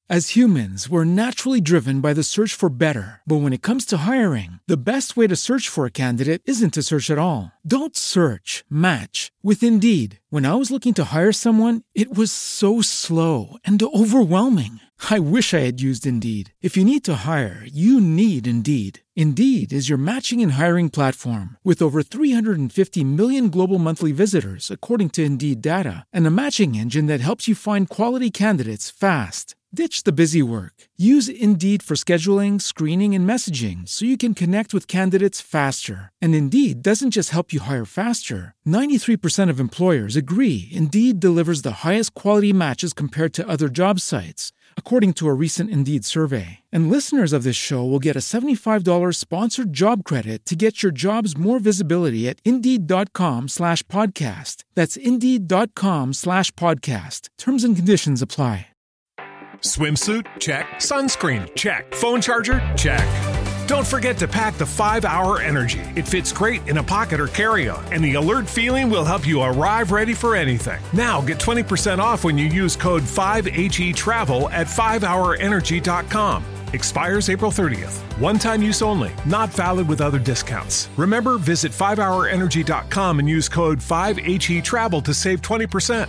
As humans, we're naturally driven by the search for better. But when it comes to hiring, the best way to search for a candidate isn't to search at all. Don't search, match with Indeed. When I was looking to hire someone, it was so slow and overwhelming. I wish I had used Indeed. If you need to hire, you need Indeed. Indeed is your matching and hiring platform with over 350 million global monthly visitors, according to Indeed data, and a matching engine that helps you find quality candidates fast. Ditch the busy work. Use Indeed for scheduling, screening, and messaging so you can connect with candidates faster. And Indeed doesn't just help you hire faster. 93% of employers agree Indeed delivers the highest quality matches compared to other job sites, according to a recent Indeed survey. And listeners of this show will get a $75 sponsored job credit to get your jobs more visibility at Indeed.com/podcast. That's Indeed.com/podcast. Terms and conditions apply. Swimsuit? Check. Sunscreen? Check. Phone charger? Check. Don't forget to pack the 5-Hour Energy. It fits great in a pocket or carry-on, and the alert feeling will help you arrive ready for anything. Now get 20% off when you use code 5HETRAVEL at 5hourenergy.com. Expires April 30th. One-time use only. Not valid with other discounts. Remember, visit 5hourenergy.com and use code 5HETRAVEL to save 20%.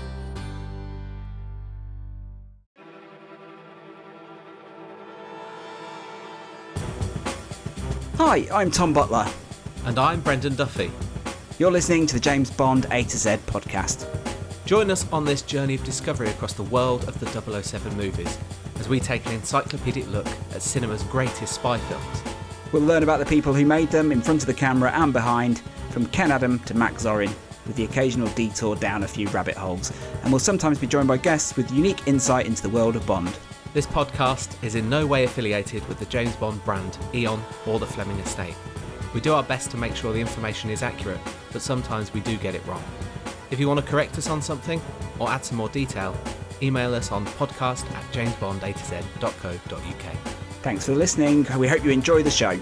Hi, I'm Tom Butler. And I'm Brendan Duffy. You're listening to the James Bond A to Z podcast. Join us on this journey of discovery across the world of the 007 movies as we take an encyclopedic look at cinema's greatest spy films. We'll learn about the people who made them in front of the camera and behind, from Ken Adam to Max Zorin, with the occasional detour down a few rabbit holes. And we'll sometimes be joined by guests with unique insight into the world of Bond. This podcast is in no way affiliated with the James Bond brand, Eon, or the Fleming estate. We do our best to make sure the information is accurate, but sometimes we do get it wrong. If you want to correct us on something, or add some more detail, email us on podcast@jamesbondatz.co.uk. Thanks for listening. We hope you enjoy the show.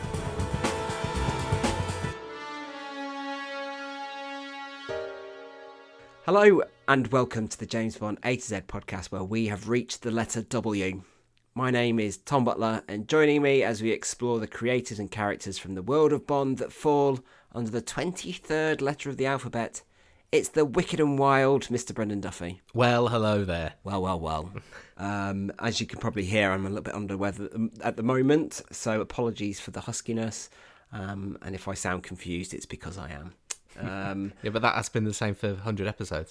Hello and welcome to the James Bond A to Z podcast, where we have reached the letter W. My name is Tom Butler, and joining me as we explore the creators and characters from the world of Bond that fall under the 23rd letter of the alphabet, it's the wicked and wild Mr. Brendan Duffy. Well, hello there. Well. As you can probably hear, I'm a little bit under weather at the moment, so apologies for the huskiness. And if I sound confused, it's because I am. Yeah, but that has been the same for 100 episodes.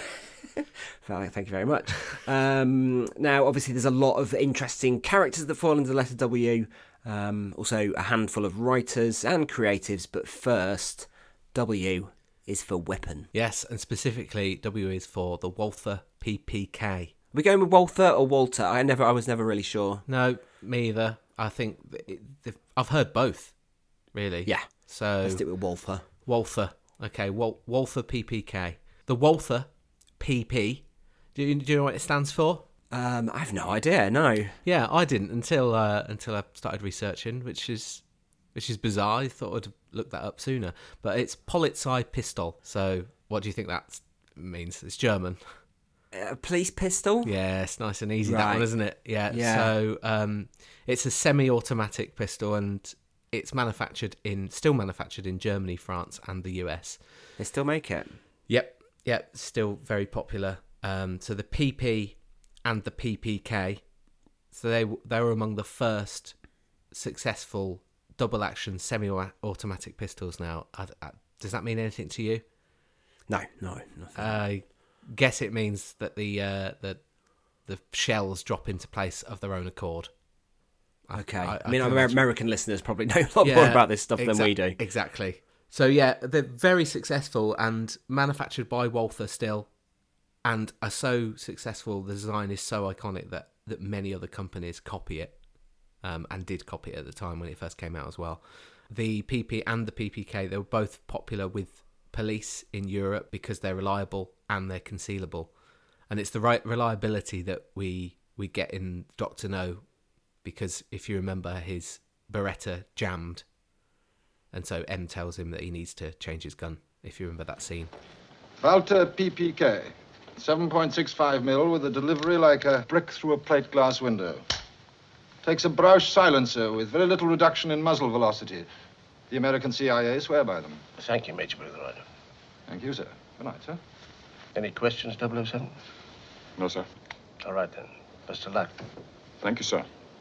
Thank you very much. Now, obviously, there's a lot of interesting characters that fall under the letter W. Also, a handful of writers and creatives. But first, W is for weapon. Yes, and specifically, W is for the Walther PPK. Are we going with Walther or Walter? I was never really sure. No, me either. I think I've heard both, really. Yeah. So let's stick with Walther. Walther. Okay, Walther PPK. The Walther PP. Do you know what it stands for? I have no idea. No. Yeah, I didn't until I started researching, which is bizarre. I thought I'd look that up sooner, but it's Polizei Pistol. So, what do you think that means? It's German. Police pistol. Yeah, it's nice and easy, right. That one, isn't it? Yeah. So, it's a semi-automatic pistol, and it's still manufactured in Germany, France, and the US. They still make it? Yep, still very popular. So the PP and the PPK, so they were among the first successful double-action semi-automatic pistols. Now, does that mean anything to you? No, nothing. I guess it means that the shells drop into place of their own accord. Okay. I mean, American listeners probably know a lot more about this stuff than we do. Exactly. So, yeah, they're very successful and manufactured by Walther still, and are so successful, the design is so iconic that many other companies copy it, and did copy it at the time when it first came out as well. The PP and the PPK, they were both popular with police in Europe because they're reliable and they're concealable. And it's the right reliability that we get in Dr. No, because if you remember, his Beretta jammed, and so M tells him that he needs to change his gun, if you remember that scene. Walther PPK, 7.65 mil with a delivery like a brick through a plate glass window. Takes a Brausch silencer with very little reduction in muzzle velocity. The American CIA swear by them. Thank you, Major Boothroyd. Thank you, sir. Good night, sir. Any questions, 007? No, sir. All right, then. Best of luck. Thank you, sir.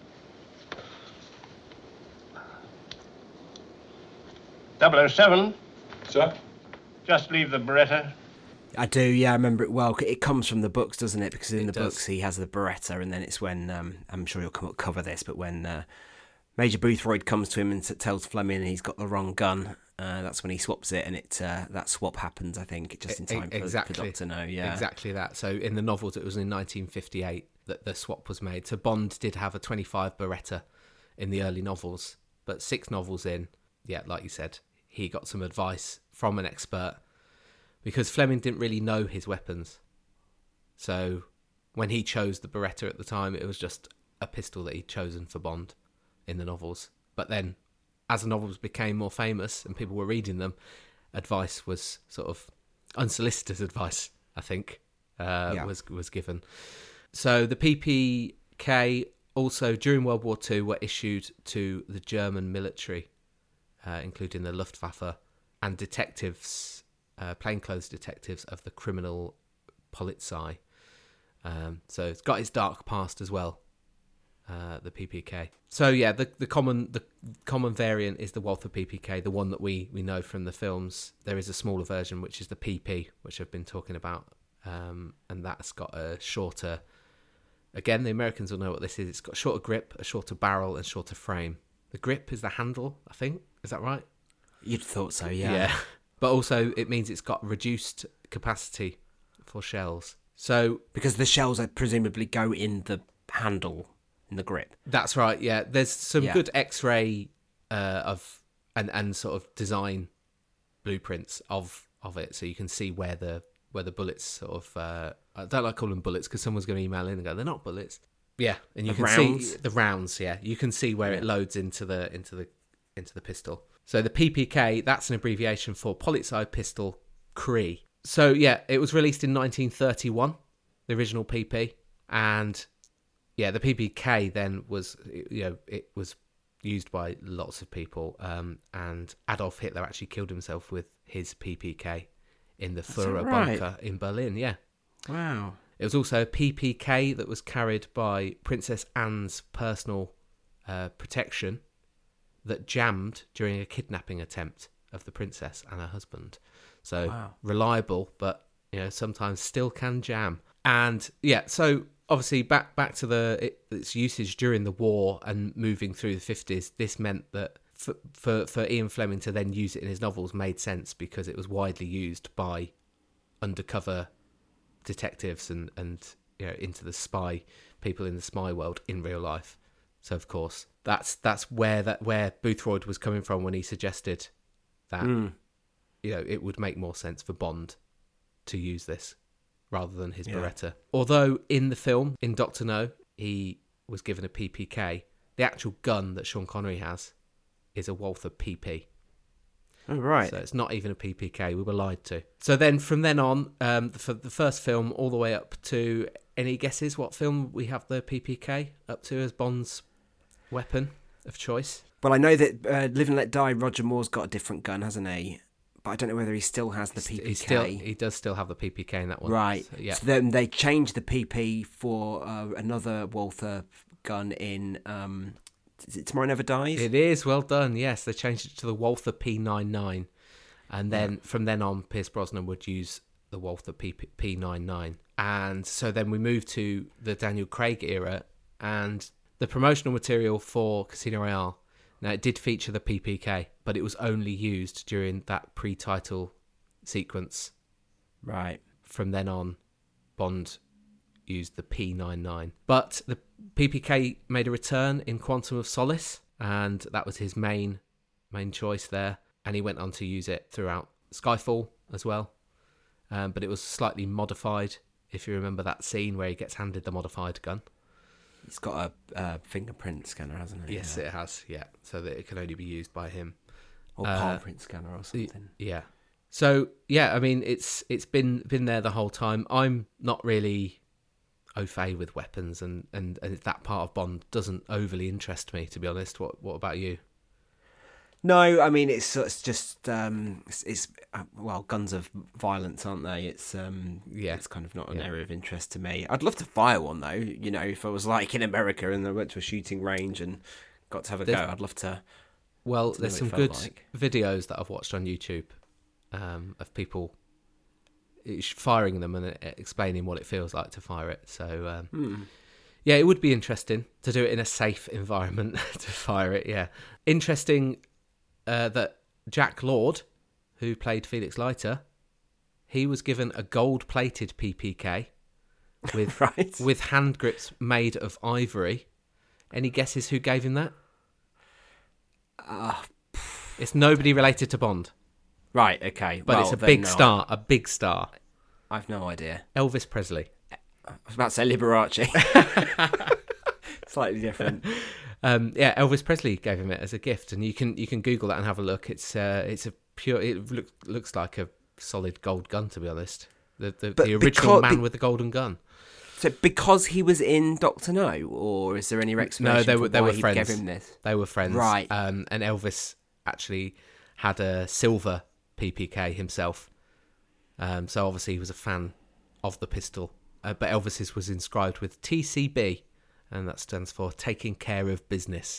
007, Sir? just leave the Beretta. I do, yeah, I remember it well. It comes from the books, doesn't it? Because in the does. books he has the Beretta, and then it's when, I'm sure you'll cover this, but when Major Boothroyd comes to him and tells Fleming he's got the wrong gun, that's when he swaps it, and that swap happens, I think, just in time for Doctor No. Yeah, exactly that. So in the novels, it was in 1958 that the swap was made. So Bond did have a 25 Beretta in the early novels, but 6 novels in, yeah, like you said, he got some advice from an expert because Fleming didn't really know his weapons. So when he chose the Beretta at the time, it was just a pistol that he'd chosen for Bond in the novels. But then as the novels became more famous and people were reading them, advice was sort of unsolicited advice, I think, was given. So the PPK also, during World War II, were issued to the German military, including the Luftwaffe, and detectives, plainclothes detectives of the criminal Polizei. So it's got its dark past as well, the PPK. So yeah, the common variant is the Walther PPK, the one that we know from the films. There is a smaller version, which is the PP, which I've been talking about, and that's got a shorter... Again, the Americans will know what this is. It's got a shorter grip, a shorter barrel, and shorter frame. The grip is the handle, I think. Is that right? You'd thought so, yeah. Yeah. But also, it means it's got reduced capacity for shells. So because the shells presumably go in the handle, in the grip. That's right, yeah. There's some good X-ray of and sort of design blueprints of it, so you can see where the bullets sort of... I don't like calling them bullets because someone's going to email in and go, they're not bullets. Yeah, and you can see the rounds. Yeah, you can see where it loads into the pistol. So the PPK, that's an abbreviation for Polizei Pistol Krieg. So yeah, it was released in 1931, the original PP, and yeah, the PPK then was, it was used by lots of people, and Adolf Hitler actually killed himself with his PPK in the Führer bunker in Berlin. Yeah. Wow. It was also a PPK that was carried by Princess Anne's personal protection that jammed during a kidnapping attempt of the princess and her husband. So reliable, but sometimes still can jam. And yeah, so obviously back to its usage during the war and moving through the 50s, this meant that for Ian Fleming to then use it in his novels made sense because it was widely used by undercover detectives and into the spy people in the spy world in real life. So of course that's where Boothroyd was coming from when he suggested that it would make more sense for Bond to use this rather than his Beretta. Although in the film, in Doctor No, he was given a PPK, the actual gun that Sean Connery has is a Walther PP. Oh, right. So it's not even a PPK. We were lied to. So then from then on, for the first film all the way up to... Any guesses what film we have the PPK up to as Bond's weapon of choice? Well, I know that Live and Let Die, Roger Moore's got a different gun, hasn't he? But I don't know whether he still has the PPK. He does still have the PPK in that one. Right. So, yeah. So then they changed the PP for another Walther gun in... is it Tomorrow Never Dies? It is, well done, yes. They changed it to the Walther P99. And then from then on, Pierce Brosnan would use the Walther P99. And so then we moved to the Daniel Craig era, and the promotional material for Casino Royale, now it did feature the PPK, but it was only used during that pre-title sequence. Right. From then on, Bond used the P99. But the PPK made a return in Quantum of Solace, and that was his main choice there. And he went on to use it throughout Skyfall as well. But it was slightly modified, if you remember that scene where he gets handed the modified gun. It's got a fingerprint scanner, hasn't it? Yes, it has, yeah. So that it can only be used by him. Or palm print scanner or something. Yeah. So, yeah, I mean, it's been there the whole time. I'm not really au fait with weapons, and that part of Bond doesn't overly interest me, to be honest. What about you? No, I mean it's just well, guns of violence, aren't they? It's it's kind of not an area of interest to me. I'd love to fire one though. You know, if I was like in America and I went to a shooting range and got to have a go, I'd love to. Well, there's some good videos that I've watched on YouTube of people firing them and explaining what it feels like to fire it. So yeah, it would be interesting to do it in a safe environment to fire it. Yeah, interesting. That Jack Lord, who played Felix Leiter, he was given a gold-plated PPK with with hand grips made of ivory. Any guesses who gave him that? It's nobody related to Bond. Right, okay. But it's a big star, a big star. I've no idea. Elvis Presley. I was about to say Liberace. Slightly different. Elvis Presley gave him it as a gift, and you can Google that and have a look. It's a pure. It looks like a solid gold gun, to be honest. The original man with the golden gun. So because he was in Dr. No, or is there any explanation? No, they were friends. Gave him this? They were friends, right? And Elvis actually had a silver PPK himself. So obviously he was a fan of the pistol. But Elvis's was inscribed with TCB. And that stands for taking care of business.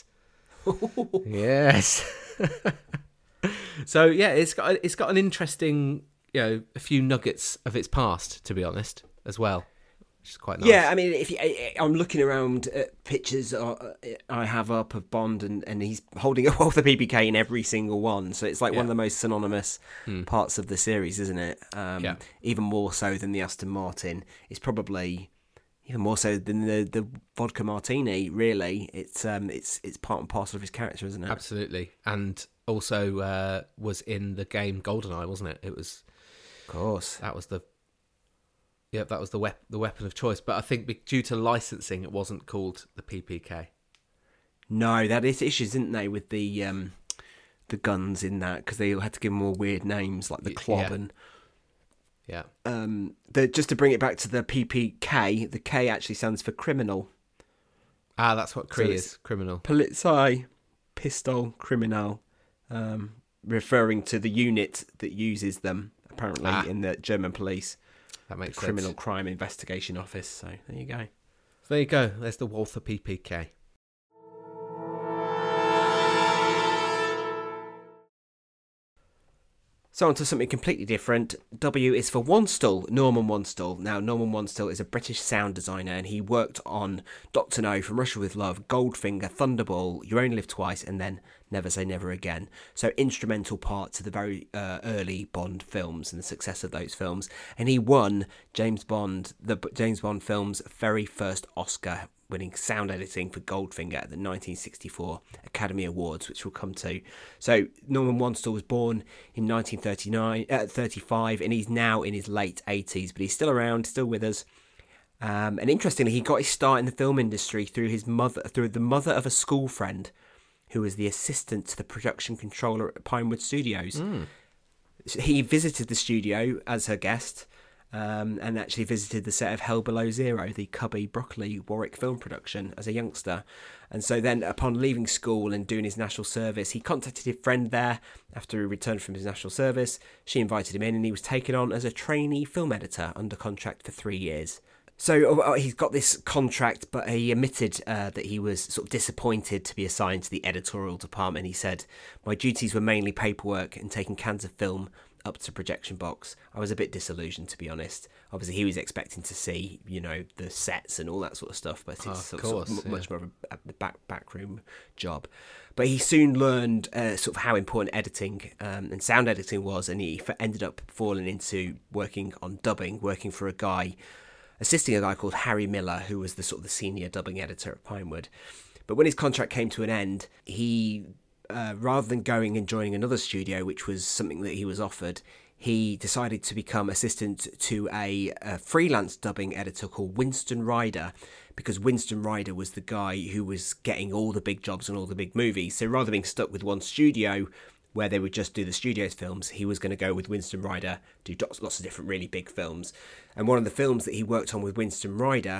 Yes. So yeah, it's got an interesting, a few nuggets of its past, to be honest, as well, which is quite nice. Yeah, I mean, I'm looking around at pictures I have up of Bond, and he's holding up the PPK in every single one. So it's like one of the most synonymous parts of the series, isn't it? Even more so than the Aston Martin. It's probably even more so than the vodka martini, really. It's part and parcel of his character, isn't it? Absolutely. And also was in the game GoldenEye, wasn't it? It was, of course. That was the weapon of choice. But I think due to licensing, it wasn't called the PPK. No, that is issues, didn't they, with the guns in that, because they all had to give them more weird names, like the Club and. Yeah. Just to bring it back to the PPK, the K actually stands for criminal. Ah, that's what CRI is, criminal. Polizei, pistol, criminal, referring to the unit that uses them, apparently, in the German police. That makes sense. Criminal Crime Investigation Office, so there you go. There you go, there's the Walther PPK. So on to something completely different. W is for Wanstall, Norman Wanstall. Now, Norman Wanstall is a British sound designer, and he worked on Dr. No, From Russia with Love, Goldfinger, Thunderball, You Only Live Twice, and then Never Say Never Again. So instrumental part to the very early Bond films and the success of those films. And he won the James Bond film's very first Oscar, winning sound editing for Goldfinger at the 1964 Academy Awards, which we'll come to. So Norman Wanstall was born in 1935, and he's now in his late 80s, but he's still around, still with us. And interestingly, he got his start in the film industry through the mother of a school friend, who was the assistant to the production controller at Pinewood Studios. He visited the studio as her guest, and actually visited the set of Hell Below Zero, the Cubby Broccoli Warwick film production, as a youngster. And so then, upon leaving school and doing his national service, he contacted his friend there after he returned from his national service. She invited him in, and he was taken on as a trainee film editor under contract for 3 years. So he's got this contract, but he admitted that he was sort of disappointed to be assigned to the editorial department. He said, "My duties were mainly paperwork and taking cans of film up to projection box. I was a bit disillusioned, to be honest. Obviously, he was expecting to see, the sets and all that sort of stuff, but it's much more of a backroom job. But he soon learned sort of how important editing and sound editing was, and he ended up falling into working on dubbing, working for assisting a guy called Harry Miller, who was the senior dubbing editor at Pinewood. But when his contract came to an end, he, rather than going and joining another studio, which was something that he was offered, he decided to become assistant to a freelance dubbing editor called Winston Ryder, because Winston Ryder was the guy who was getting all the big jobs and all the big movies. So rather than being stuck with one studio where they would just do the studio's films, he was going to go with Winston Ryder, do lots of different really big films. And one of the films that he worked on with Winston Ryder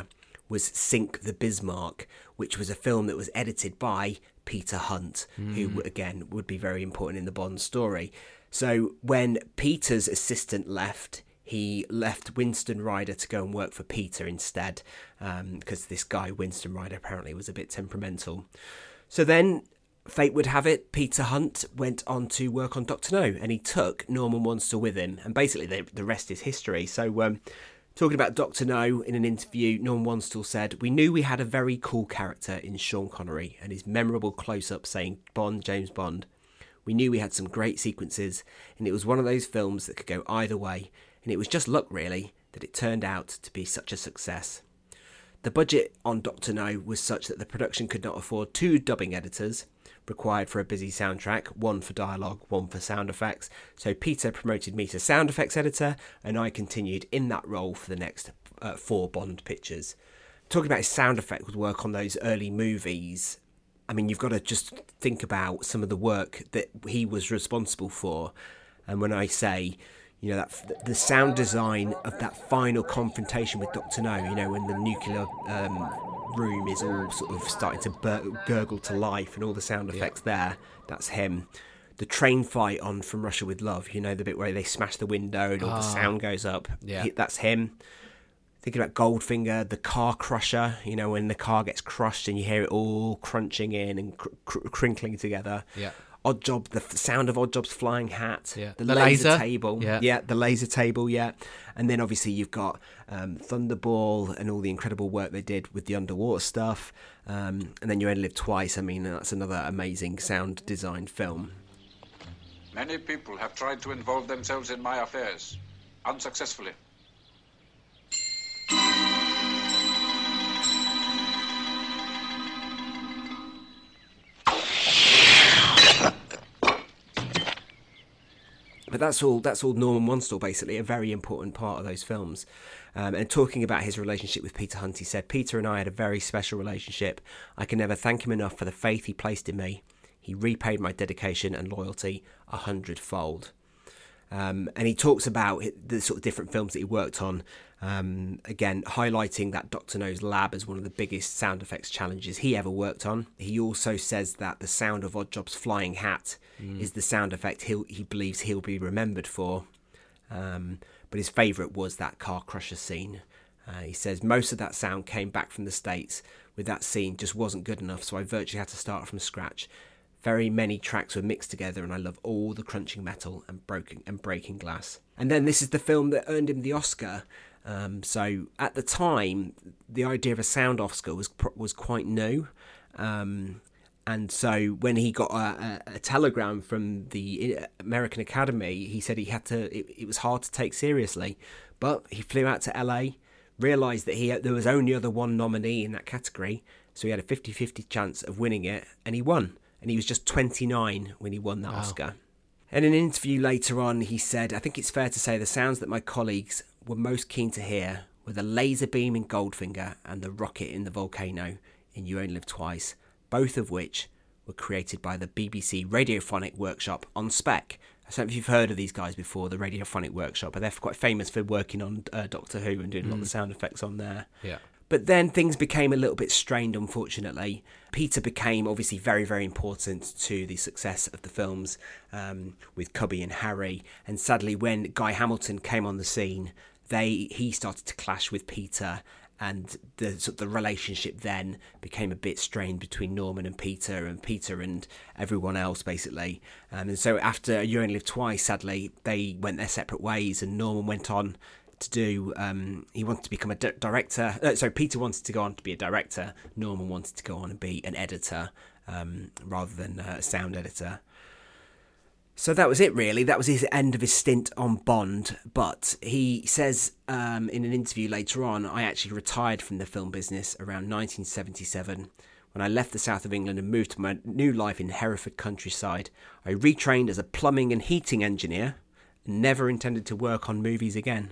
was Sink the Bismarck, which was a film that was edited by Peter Hunt, who, again, would be very important in the Bond story. So when Peter's assistant left, he left Winston Ryder to go and work for Peter instead, because this guy, Winston Ryder, apparently was a bit temperamental. So then, fate would have it, Peter Hunt went on to work on Dr. No, and he took Norman Wanstall with him, and basically the rest is history. So talking about Dr. No, in an interview, Norman Wanstall said, "We knew we had a very cool character in Sean Connery and his memorable close-up saying, 'Bond, James Bond.' We knew we had some great sequences, and it was one of those films that could go either way, and it was just luck, really, that it turned out to be such a success." The budget on Dr. No was such that the production could not afford 2 dubbing editors required for a busy soundtrack, 1 for dialogue, 1 for sound effects. So Peter promoted me to sound effects editor, and I continued in that role for the next 4 Bond pictures. Talking about his sound effect work on those early movies, I mean, you've got to just think about some of the work that he was responsible for. And when I say, you know, that the sound design of that final confrontation with Dr. No, you know, when the nuclear room is all sort of starting to gurgle to life and all the sound effects there, that's him. The train fight on From Russia with Love, you know, the bit where they smash the window and all the sound goes up, that's him. Thinking about Goldfinger, the car crusher, you know, when the car gets crushed and you hear it all crunching in and crinkling together. Yeah. Odd Job, the sound of Odd Job's flying hat, Yeah. the The laser laser. table, Yeah. the laser table, and then obviously you've got Thunderball and all the incredible work they did with the underwater stuff, and then You Only Live Twice. I mean, that's another amazing sound design film. Many people have tried to involve themselves in my affairs, unsuccessfully. But that's all Norman Wanstall, basically, a very important part of those films. And talking about his relationship with Peter Hunt, he said, "Peter and I had a very special relationship. I can never thank him enough for the faith he placed in me. He repaid my dedication and loyalty 100-fold." And he talks about the sort of different films that he worked on, again, highlighting that Dr. No's lab as one of the biggest sound effects challenges he ever worked on. He also says that the sound of Odd Job's flying hat is the sound effect he believes he'll be remembered for. But his favourite was that car crusher scene. He says, "Most of that sound came back from the States. With that scene just wasn't good enough, so I virtually had to start from scratch. Very many tracks were mixed together, and I love all the crunching metal and breaking glass." And then this is the film that earned him the Oscar. So at the time, the idea of a sound Oscar was quite new. And so when he got a telegram from the American Academy, he said it was hard to take seriously. But he flew out to LA, realised that there was only one nominee in that category, so he had a 50-50 chance of winning it, and he won. And he was just 29 when he won that Oscar. And in an interview later on, he said, "I think it's fair to say the sounds that my colleagues were most keen to hear were the laser beam in Goldfinger and the rocket in the volcano in You Only Live Twice, both of which were created by the BBC Radiophonic Workshop on spec." I don't know if you've heard of these guys before, the Radiophonic Workshop, but they're quite famous for working on Doctor Who and doing a lot of the sound effects on there. Yeah. But then things became a little bit strained, unfortunately. Peter became obviously very, very important to the success of the films with Cubby and Harry. And sadly, when Guy Hamilton came on the scene, he started to clash with Peter, and the relationship then became a bit strained between Norman and Peter and everyone else, basically. And so after You Only Live Twice, sadly, they went their separate ways, and Norman went on to do, he wanted to become a director. Peter wanted to go on to be a director. Norman wanted to go on and be an editor rather than a sound editor. So that was it, really. That was his end of his stint on Bond. But he says in an interview later on, "I actually retired from the film business around 1977. When I left the south of England and moved to my new life in Hereford countryside, I retrained as a plumbing and heating engineer and never intended to work on movies again."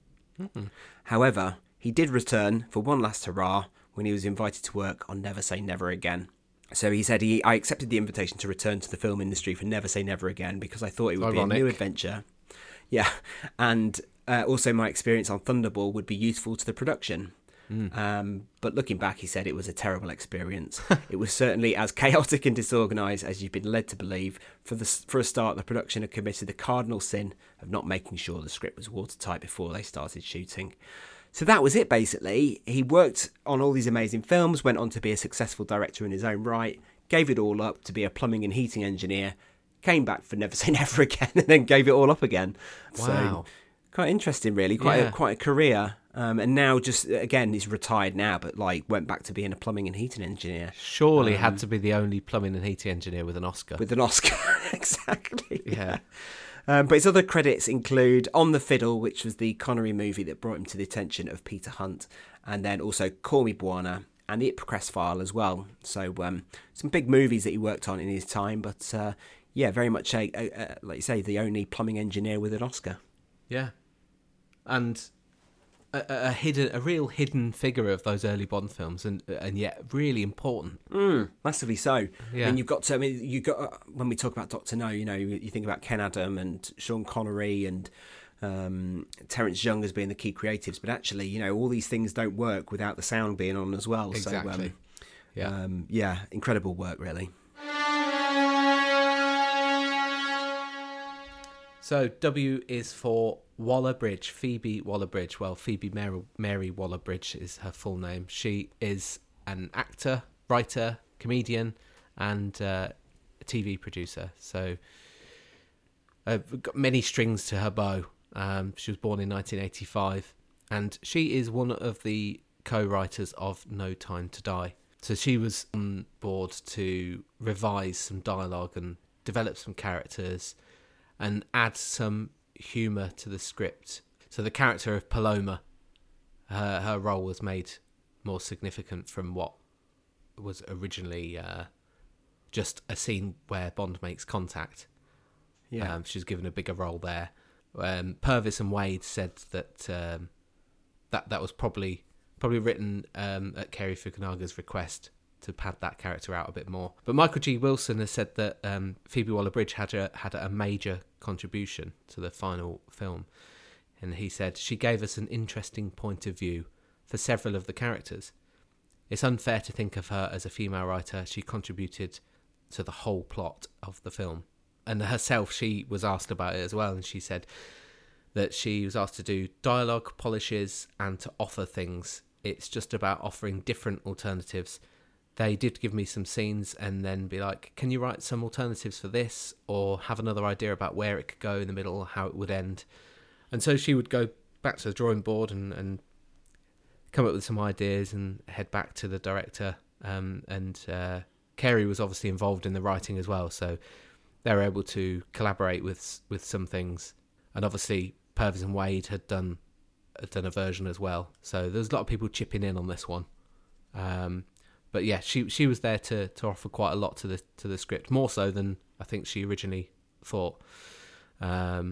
However, he did return for one last hurrah when he was invited to work on Never Say Never Again. So he said, I accepted the invitation to return to the film industry for Never Say Never Again because I thought it would be a new adventure. Yeah, and also my experience on Thunderball would be useful to the production. But looking back, he said it was a terrible experience. It was certainly as chaotic and disorganised as you've been led to believe. For a start, the production had committed the cardinal sin of not making sure the script was watertight before they started shooting. So that was it, basically. He worked on all these amazing films, went on to be a successful director in his own right, gave it all up to be a plumbing and heating engineer, came back for Never Say Never Again, and then gave it all up again. Wow. So, quite interesting, really. Quite a career. And now just, again, he's retired now, but went back to being a plumbing and heating engineer. Surely had to be the only plumbing and heating engineer with an Oscar. With an Oscar, exactly. Yeah. But his other credits include On the Fiddle, which was the Connery movie that brought him to the attention of Peter Hunt, and then also Call Me Bwana and The Ipcress File as well. So some big movies that he worked on in his time, but very much, like you say, the only plumbing engineer with an Oscar. Yeah. And a real hidden figure of those early Bond films, and yet really important. Massively so. Yeah. And you got when we talk about Dr. No, you think about Ken Adam and Sean Connery and Terence Young as being the key creatives, but actually, all these things don't work without the sound being on as well. Exactly. So, incredible work, really. So W is for Waller-Bridge, Phoebe Waller-Bridge. Well, Phoebe Mary Waller-Bridge is her full name. She is an actor, writer, comedian, and a TV producer. So got many strings to her bow. She was born in 1985, and she is one of the co-writers of No Time to Die. So she was on board to revise some dialogue and develop some characters and add some humour to the script. So the character of Paloma, her role was made more significant from what was originally just a scene where Bond makes contact. Yeah, she was given a bigger role there. Purvis and Wade said that that was probably written at Cary Fukunaga's request to pad that character out a bit more. But Michael G. Wilson has said that Phoebe Waller-Bridge had a major contribution to the final film. And he said, she gave us an interesting point of view for several of the characters. It's unfair to think of her as a female writer. She contributed to the whole plot of the film. And herself, she was asked about it as well, and she said that she was asked to do dialogue polishes and to offer things. It's just about offering different alternatives. They did give me some scenes and then be like, can you write some alternatives for this, or have another idea about where it could go in the middle, how it would end. And so she would go back to the drawing board and come up with some ideas and head back to the director. And Cary was obviously involved in the writing as well, so they were able to collaborate with some things. And obviously Purvis and Wade had done a version as well, so there's a lot of people chipping in on this one. But yeah, she was there to offer quite a lot to the script, more so than I think she originally thought. And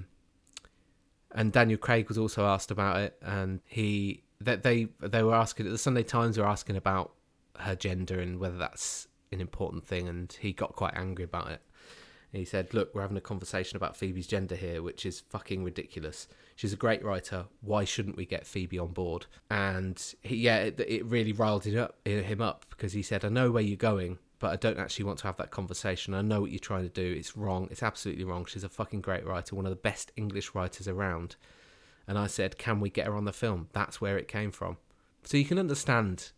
Daniel Craig was also asked about it, and they were asking, the Sunday Times were asking about her gender and whether that's an important thing, and he got quite angry about it. He said, look, we're having a conversation about Phoebe's gender here, which is fucking ridiculous. She's a great writer. Why shouldn't we get Phoebe on board? And it really riled him up because he said, I know where you're going, but I don't actually want to have that conversation. I know what you're trying to do. It's wrong. It's absolutely wrong. She's a fucking great writer, one of the best English writers around. And I said, can we get her on the film? That's where it came from. So you can understand,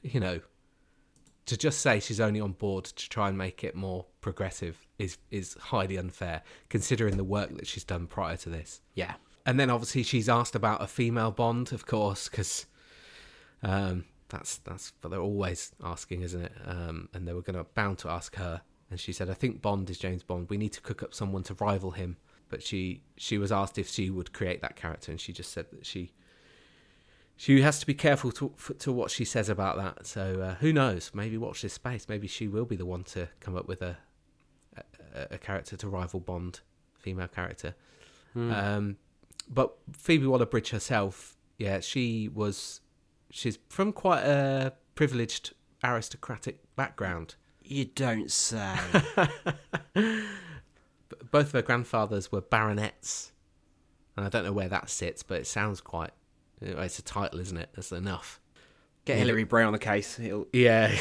to just say she's only on board to try and make it more progressive is highly unfair, considering the work that she's done prior to this. Yeah. And then obviously she's asked about a female Bond, of course, because that's what they're always asking, isn't it? And they were bound to ask her. And she said, I think Bond is James Bond. We need to cook up someone to rival him. But she was asked if she would create that character, and she just said that she has to be careful to what she says about that. So who knows? Maybe watch this space. Maybe she will be the one to come up with a character to rival Bond, female character. But Phoebe Waller-Bridge herself, she's from quite a privileged aristocratic background. You don't say. Both of her grandfathers were baronets, and I don't know where that sits, but it sounds quite... It's a title, isn't it? That's enough. Get Hilary Bray on the case. Yeah.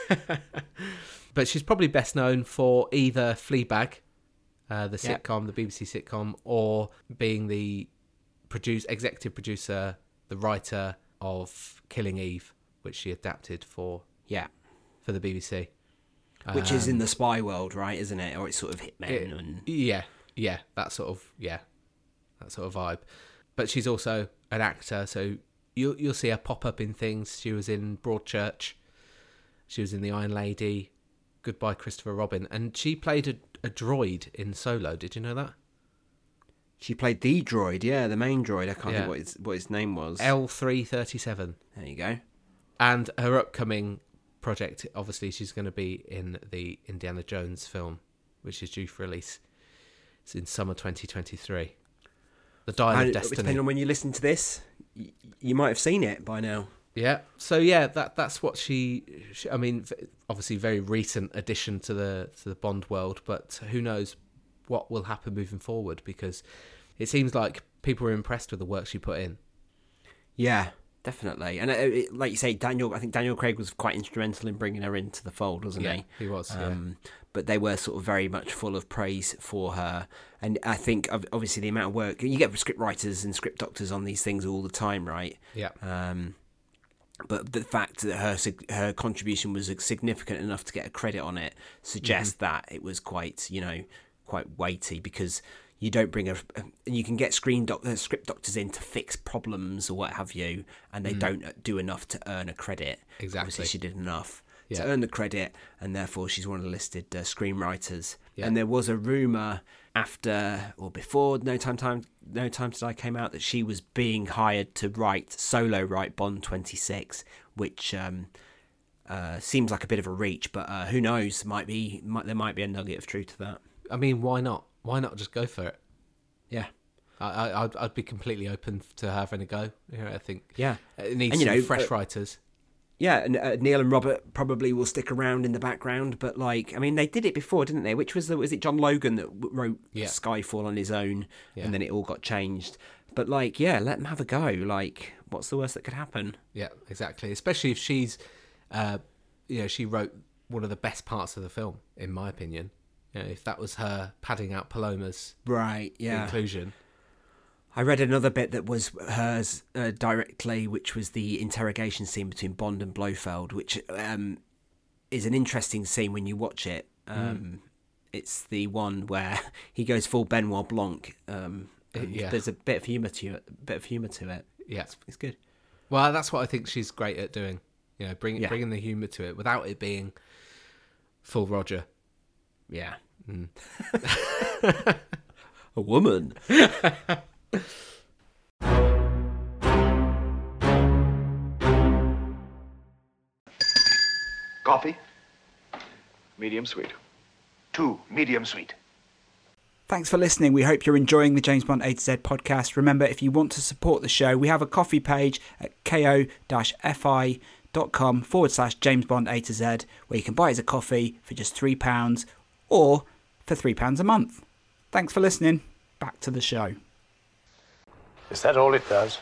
But she's probably best known for either Fleabag, the sitcom, the BBC sitcom, or being the executive producer, the writer of Killing Eve, which she adapted for the BBC. Which is in the spy world, right, isn't it? Or it's sort of hitmen that sort of vibe. But she's also an actor, so you'll see her pop up in things. She was in Broadchurch. She was in The Iron Lady, Goodbye Christopher Robin, and she played a droid in Solo. Did you know that? She played the droid, the main droid. I can't think what his name was. L337. There you go. And her upcoming project, obviously, she's going to be in the Indiana Jones film, which is due for release. It's in summer 2023. The Dial of Destiny. Depending on when you listen to this, you might have seen it by now. Yeah. So that's what she. I mean, obviously, very recent addition to the Bond world, but who knows what will happen moving forward, because it seems like people were impressed with the work she put in. Yeah, definitely. And like you say, I think Daniel Craig was quite instrumental in bringing her into the fold, wasn't he? He was, But they were sort of very much full of praise for her. And I think, obviously, the amount of work... You get script writers and script doctors on these things all the time, right? Yeah. But the fact that her contribution was significant enough to get a credit on it suggests that it was quite weighty, because you don't bring you can get script doctors in to fix problems or what have you, and they don't do enough to earn a credit. Exactly. Obviously, she did enough to earn the credit, and therefore she's one of the listed screenwriters. Yeah. And there was a rumour after or before No Time to Die came out that she was being hired to write Bond 26, which seems like a bit of a reach, but who knows? There might be a nugget of truth to that. I mean, why not? Why not just go for it? Yeah. I'd be completely open to having a go. I think it needs fresh writers. Yeah, and Neil and Robert probably will stick around in the background, but they did it before, didn't they? Was it John Logan that wrote Skyfall on his own, and then it all got changed? But let them have a go. What's the worst that could happen? Yeah, exactly. Especially if she's, she wrote one of the best parts of the film, in my opinion. If that was her padding out Paloma's inclusion. I read another bit that was hers directly, which was the interrogation scene between Bond and Blofeld, which is an interesting scene when you watch it. It's the one where he goes full Benoit Blanc. There's a bit of humour to it. Yeah, it's good. Well, that's what I think she's great at doing. Bringing the humour to it without it being full Roger. Yeah. A woman. Coffee? Medium sweet. 2 medium sweet. Thanks for listening. We hope you're enjoying the James Bond A to Z podcast. Remember, if you want to support the show, we have a coffee page at ko-fi.com/James Bond A to Z, where you can buy us a coffee for just £3 or for £3 a month. Thanks for listening. Back to the show. Is that all it does?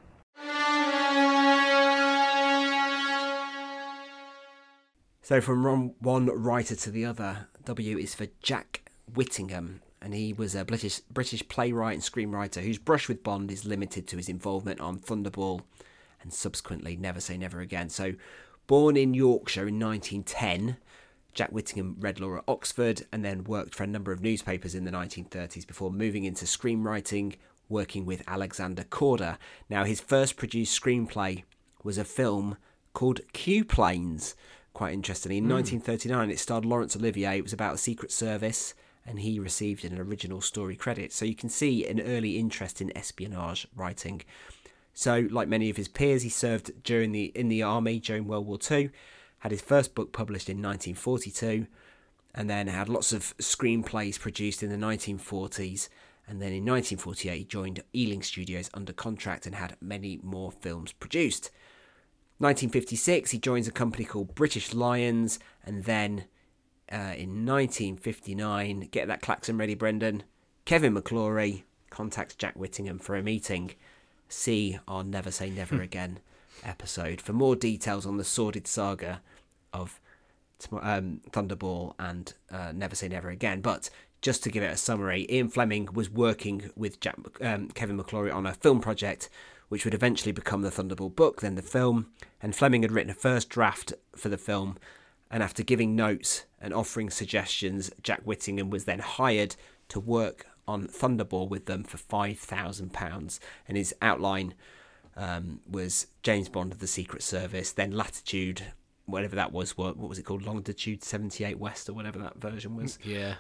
So from one writer to the other, W is for Jack Whittingham, and he was a British playwright and screenwriter whose brush with Bond is limited to his involvement on Thunderball and subsequently Never Say Never Again. So born in Yorkshire in 1910, Jack Whittingham read law at Oxford and then worked for a number of newspapers in the 1930s before moving into screenwriting, working with Alexander Korda. Now, his first produced screenplay was a film called Q-Planes. Quite interestingly, in 1939, it starred Laurence Olivier. It was about the Secret Service, and he received an original story credit. So you can see an early interest in espionage writing. So, like many of his peers, he served in the army during World War II, had his first book published in 1942, and then had lots of screenplays produced in the 1940s. And then in 1948, he joined Ealing Studios under contract and had many more films produced. 1956, he joins a company called British Lions, and then in 1959, get that klaxon ready, Brendan, Kevin McClory contacts Jack Whittingham for a meeting. See our Never Say Never Again episode for more details on the sordid saga of Thunderball and Never Say Never Again. But just to give it a summary, Ian Fleming was working with Kevin McClory on a film project which would eventually become the Thunderball book, then the film, and Fleming had written a first draft for the film, and after giving notes and offering suggestions, Jack Whittingham was then hired to work on Thunderball with them for £5,000, and his outline was James Bond of the Secret Service, then Latitude, whatever that was, what was it called, Longitude 78 West or whatever that version was. Yeah.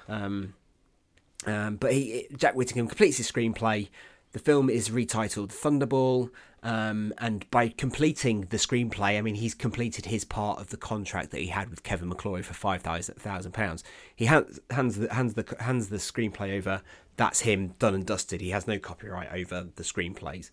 But Jack Whittingham completes his screenplay. The film is retitled Thunderball, and by completing the screenplay, I mean, he's completed his part of the contract that he had with Kevin McClory for £5,000. He hands the screenplay over. That's him, done and dusted. He has no copyright over the screenplays.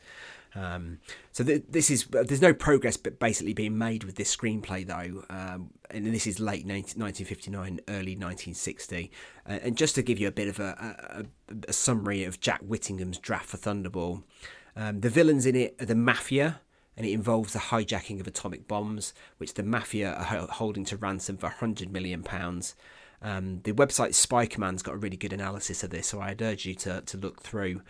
So there's no progress basically being made with this screenplay though, and this is late 1959, early 1960. And just to give you a bit of a summary of Jack Whittingham's draft for Thunderball, the villains in it are the Mafia, and it involves the hijacking of atomic bombs, which the Mafia are holding to ransom for £100 million. The website Spy Command's got a really good analysis of this, so I'd urge you to look through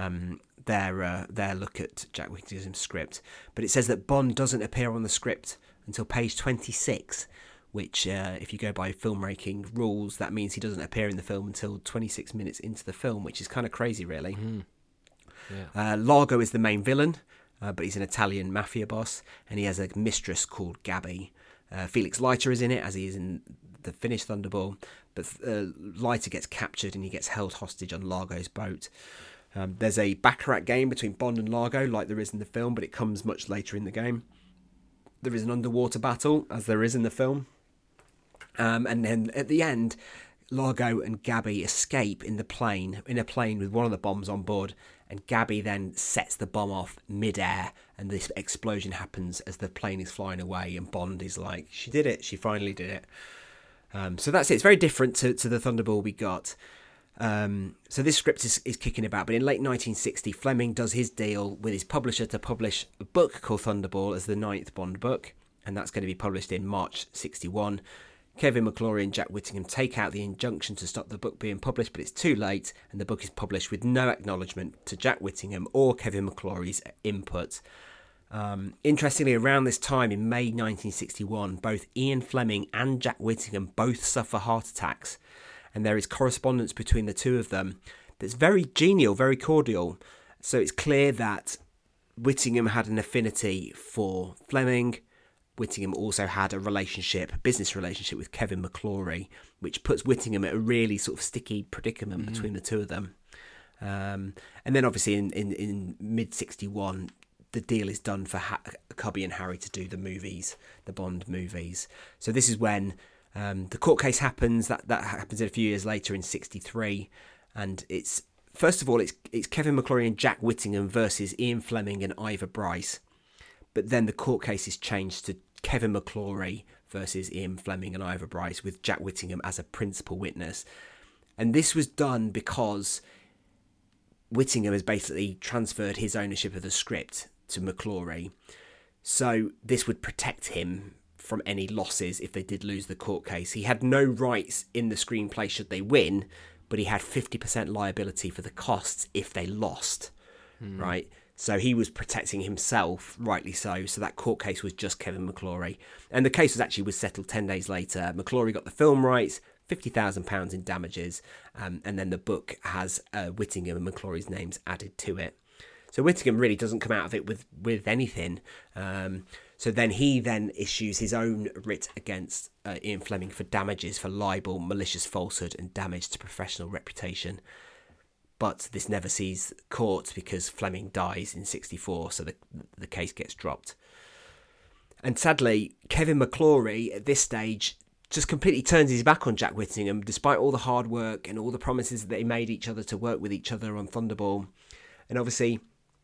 their look at Jack Whittingham's script. But it says that Bond doesn't appear on the script until page 26, which, if you go by filmmaking rules, that means he doesn't appear in the film until 26 minutes into the film, which is kind of crazy, really. Yeah. Largo is the main villain, but he's an Italian mafia boss, and he has a mistress called Gabby. Felix Leiter is in it, as he is in the finished Thunderball, but Leiter gets captured and he gets held hostage on Largo's boat. There's a Baccarat game between Bond and Largo, like there is in the film, but it comes much later in the game. There is an underwater battle, as there is in the film. And then at the end, Largo and Gabby escape in a plane with one of the bombs on board, and Gabby then sets the bomb off mid-air, and this explosion happens as the plane is flying away, and Bond is like, she did it, she finally did it. So that's it. It's very different to the Thunderball we got. So this script is kicking about, but in late 1960, Fleming does his deal with his publisher to publish a book called Thunderball as the 9th Bond book, and that's going to be published in March 61. Kevin McClory and Jack Whittingham take out the injunction to stop the book being published, but it's too late, and the book is published with no acknowledgement to Jack Whittingham or Kevin McClory's input. Interestingly, around this time in May 1961, both Ian Fleming and Jack Whittingham both suffer heart attacks, and there is correspondence between the two of them that's very genial, very cordial. So it's clear that Whittingham had an affinity for Fleming. Whittingham also had a business relationship with Kevin McClory, which puts Whittingham at a really sort of sticky predicament between the two of them. And then obviously in mid-61, the deal is done for Cubby and Harry to do the movies, the Bond movies. So this is when the court case happens. That happens a few years later in 63, and it's first of all it's Kevin McClory and Jack Whittingham versus Ian Fleming and Ivor Bryce, but then the court case is changed to Kevin McClory versus Ian Fleming and Ivor Bryce with Jack Whittingham as a principal witness, and this was done because Whittingham has basically transferred his ownership of the script to McClory, so this would protect him from any losses if they did lose the court case. He had no rights in the screenplay should they win, but he had 50% liability for the costs if they lost, right? So he was protecting himself, rightly so. So that court case was just Kevin McClory. And the case was settled 10 days later. McClory got the film rights, £50,000 in damages, and then the book has Whittingham and McClory's names added to it. So Whittingham really doesn't come out of it with anything. So then he issues his own writ against Ian Fleming for damages for libel, malicious falsehood, and damage to professional reputation. But this never sees court because Fleming dies in 64, so the case gets dropped. And sadly, Kevin McClory at this stage just completely turns his back on Jack Whittingham, despite all the hard work and all the promises that they made each other to work with each other on Thunderball. And obviously,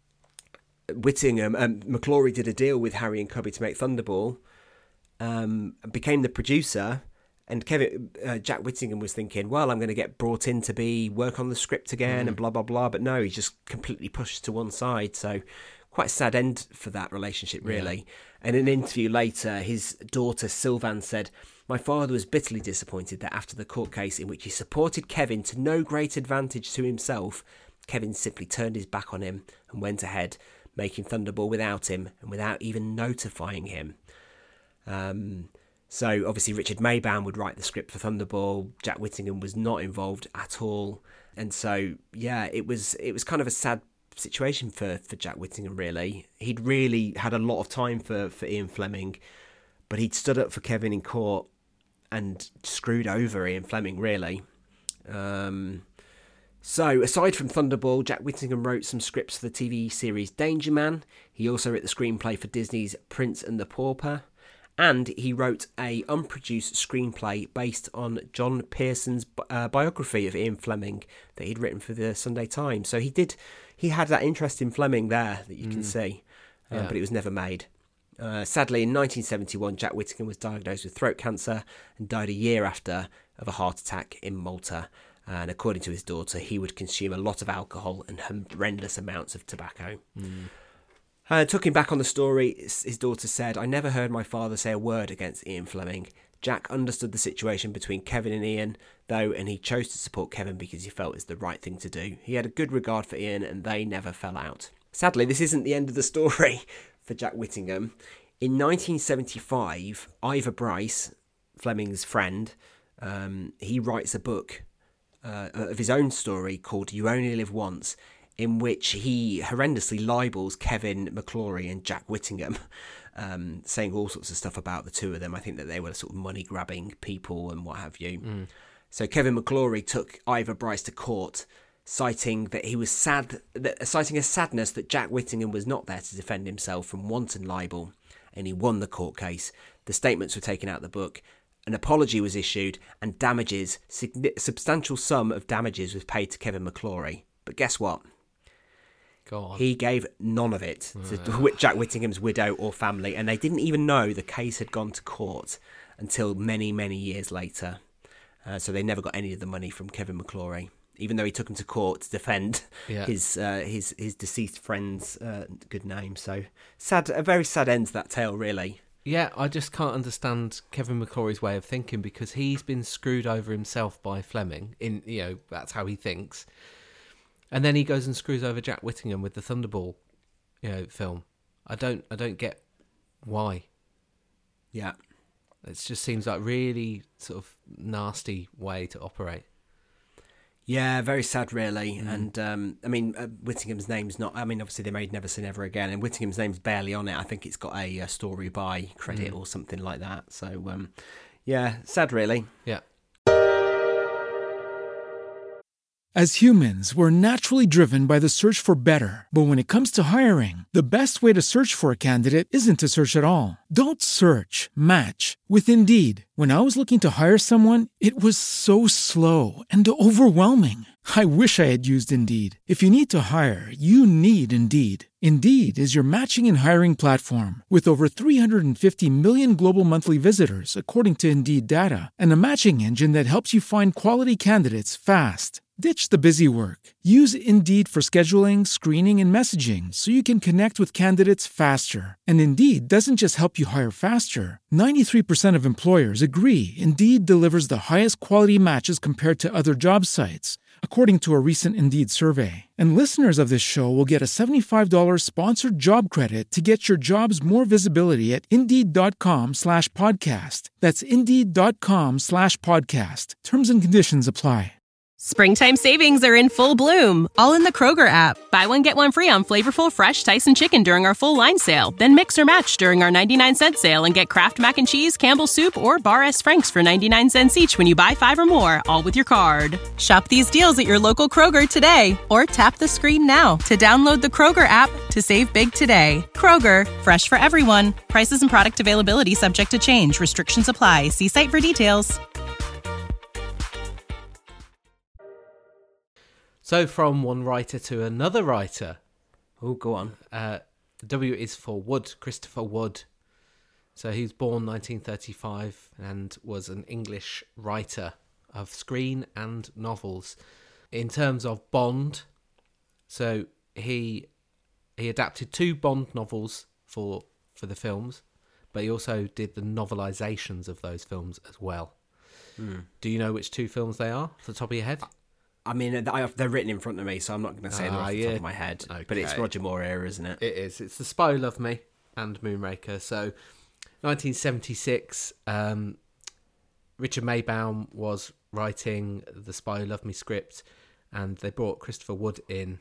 McClory did a deal with Harry and Cubby to make Thunderball, became the producer, and Jack Whittingham was thinking, well, I'm going to get brought in to work on the script again and blah, blah, blah. But no, he's just completely pushed to one side. So quite a sad end for that relationship, really. And in an interview later, his daughter Sylvan said, "My father was bitterly disappointed that after the court case in which he supported Kevin to no great advantage to himself, Kevin simply turned his back on him and went ahead, making Thunderball without him and without even notifying him." So obviously Richard Maybaum would write the script for Thunderball. Jack Whittingham was not involved at all. And so, yeah, it was kind of a sad situation for Jack Whittingham, really. He'd really had a lot of time for Ian Fleming, but he'd stood up for Kevin in court and screwed over Ian Fleming, really. So, aside from Thunderball, Jack Whittingham wrote some scripts for the TV series Danger Man. He also wrote the screenplay for Disney's Prince and the Pauper. And he wrote a unproduced screenplay based on John Pearson's biography of Ian Fleming that he'd written for the Sunday Times. So he had that interest in Fleming there that you can see, but it was never made. Sadly, in 1971, Jack Whittingham was diagnosed with throat cancer and died a year after of a heart attack in Malta. And according to his daughter, he would consume a lot of alcohol and horrendous amounts of tobacco. Talking back on the story, his daughter said, "I never heard my father say a word against Ian Fleming. Jack understood the situation between Kevin and Ian, though, and he chose to support Kevin because he felt it was the right thing to do. He had a good regard for Ian, and they never fell out." Sadly, this isn't the end of the story for Jack Whittingham. In 1975, Ivor Bryce, Fleming's friend, he writes a book of his own story called You Only Live Once, in which he horrendously libels Kevin McClory and Jack Whittingham, saying all sorts of stuff about the two of them. I think that they were sort of money-grabbing people and what have you. So Kevin McClory took Ivor Bryce to court, citing that he was citing a sadness that Jack Whittingham was not there to defend himself from wanton libel, and he won the court case. The statements were taken out of the book. An apology was issued, and substantial sum of damages was paid to Kevin McClory. But guess what? He gave none of it to Jack Whittingham's widow or family, and they didn't even know the case had gone to court until many, many years later. So they never got any of the money from Kevin McClory, even though he took him to court to defend his deceased friend's good name. So sad, a very sad end to that tale, really. Yeah, I just can't understand Kevin McClory's way of thinking, because he's been screwed over himself by Fleming. That's how he thinks. And then he goes and screws over Jack Whittingham with the Thunderball, film. I don't get why. Yeah, it just seems like really sort of nasty way to operate. Yeah, very sad, really. And Whittingham's name's not. I mean, obviously they made Never Say Never Again, and Whittingham's name's barely on it. I think it's got a story by credit or something like that. So, sad, really. Yeah. As humans, we're naturally driven by the search for better. But when it comes to hiring, the best way to search for a candidate isn't to search at all. Don't search, match with Indeed. When I was looking to hire someone, it was so slow and overwhelming. I wish I had used Indeed. If you need to hire, you need Indeed. Indeed is your matching and hiring platform with over 350 million global monthly visitors, according to Indeed data, and a matching engine that helps you find quality candidates fast. Ditch the busy work. Use Indeed for scheduling, screening, and messaging so you can connect with candidates faster. And Indeed doesn't just help you hire faster. 93% of employers agree Indeed delivers the highest quality matches compared to other job sites, according to a recent Indeed survey. And listeners of this show will get a $75 sponsored job credit to get your jobs more visibility at Indeed.com/podcast. That's Indeed.com/podcast. Terms and conditions apply. Springtime savings are in full bloom, all in the Kroger app. Buy one, get one free on flavorful fresh Tyson chicken during our full line sale. Then mix or match during our 99-cent sale and get Kraft Mac and Cheese, Campbell's Soup, or Bar S. Frank's for 99 cents each when you buy 5 or more, all with your card. Shop these deals at your local Kroger today, or tap the screen now to download the Kroger app to save big today. Kroger, fresh for everyone. Prices and product availability subject to change. Restrictions apply. See site for details. So from one writer to another writer. Oh, go on. The W is for Wood, Christopher Wood. So he was born 1935 and was an English writer of screen and novels. In terms of Bond, so he he adapted 2 Bond novels for the films, but he also did the novelizations of those films as well. Do you know which 2 films they are off the top of your head? I mean, they're written in front of me, so I'm not going to say them off the top of my head. Okay. But it's Roger Moore era, isn't it? It is. It's The Spy Who Loved Me and Moonraker. So, 1976, Richard Maybaum was writing the Spy Who Loved Me script, and they brought Christopher Wood in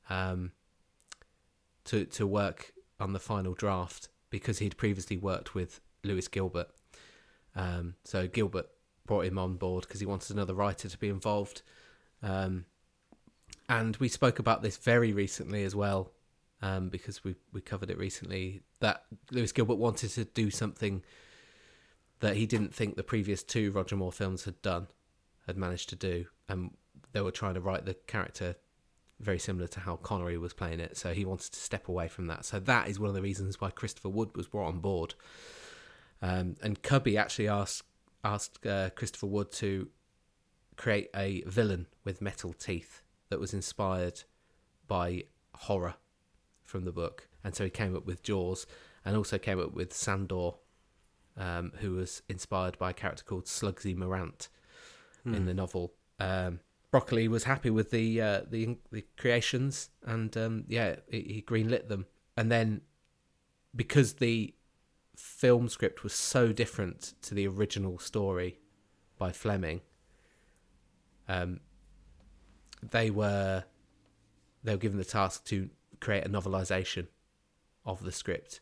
to work on the final draft because he'd previously worked with Lewis Gilbert. So Gilbert brought him on board because he wanted another writer to be involved. And we spoke about this very recently as well, because we covered it recently, that Lewis Gilbert wanted to do something that he didn't think the previous 2 Roger Moore films had managed to do. And they were trying to write the character very similar to how Connery was playing it. So he wanted to step away from that. So that is one of the reasons why Christopher Wood was brought on board. And Cubby actually asked Christopher Wood to create a villain with metal teeth that was inspired by horror from the book. And so he came up with Jaws, and also came up with Sandor, who was inspired by a character called Slugsy Morant in the novel. Broccoli was happy with the creations, and he greenlit them. And then, because the film script was so different to the original story by Fleming, they were given the task to create a novelisation of the script,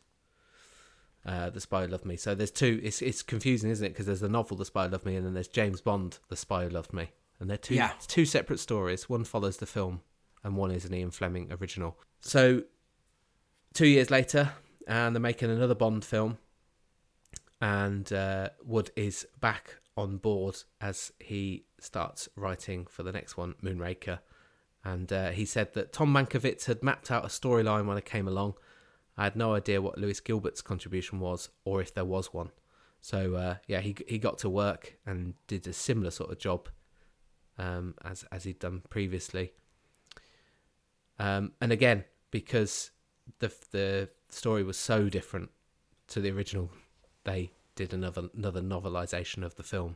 The Spy Who Loved Me. So there's 2. It's confusing, isn't it? Because there's the novel The Spy Who Loved Me, and then there's James Bond, The Spy Who Loved Me, and they're 2 separate stories. One follows the film, and one is an Ian Fleming original. So 2 years later, and they're making another Bond film, and Wood is back on board as he starts writing for the next one, Moonraker. And he said that Tom Mankiewicz had mapped out a storyline when I came along. I had no idea what Lewis Gilbert's contribution was, or if there was one. So he got to work and did a similar sort of job as he'd done previously. And again, because the story was so different to the original, they did another novelisation of the film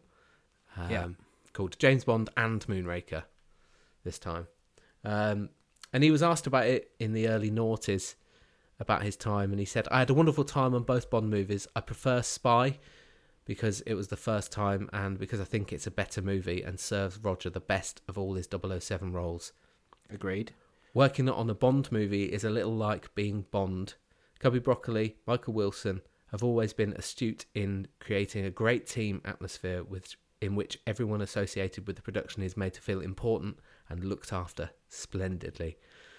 called James Bond and Moonraker this time. And he was asked about it in the early noughties, about his time, and he said, I had a wonderful time on both Bond movies. I prefer Spy because it was the first time, and because I think it's a better movie and serves Roger the best of all his 007 roles. Agreed. Working on a Bond movie is a little like being Bond. Cubby Broccoli, Michael Wilson have always been astute in creating a great team atmosphere in which everyone associated with the production is made to feel important and looked after splendidly.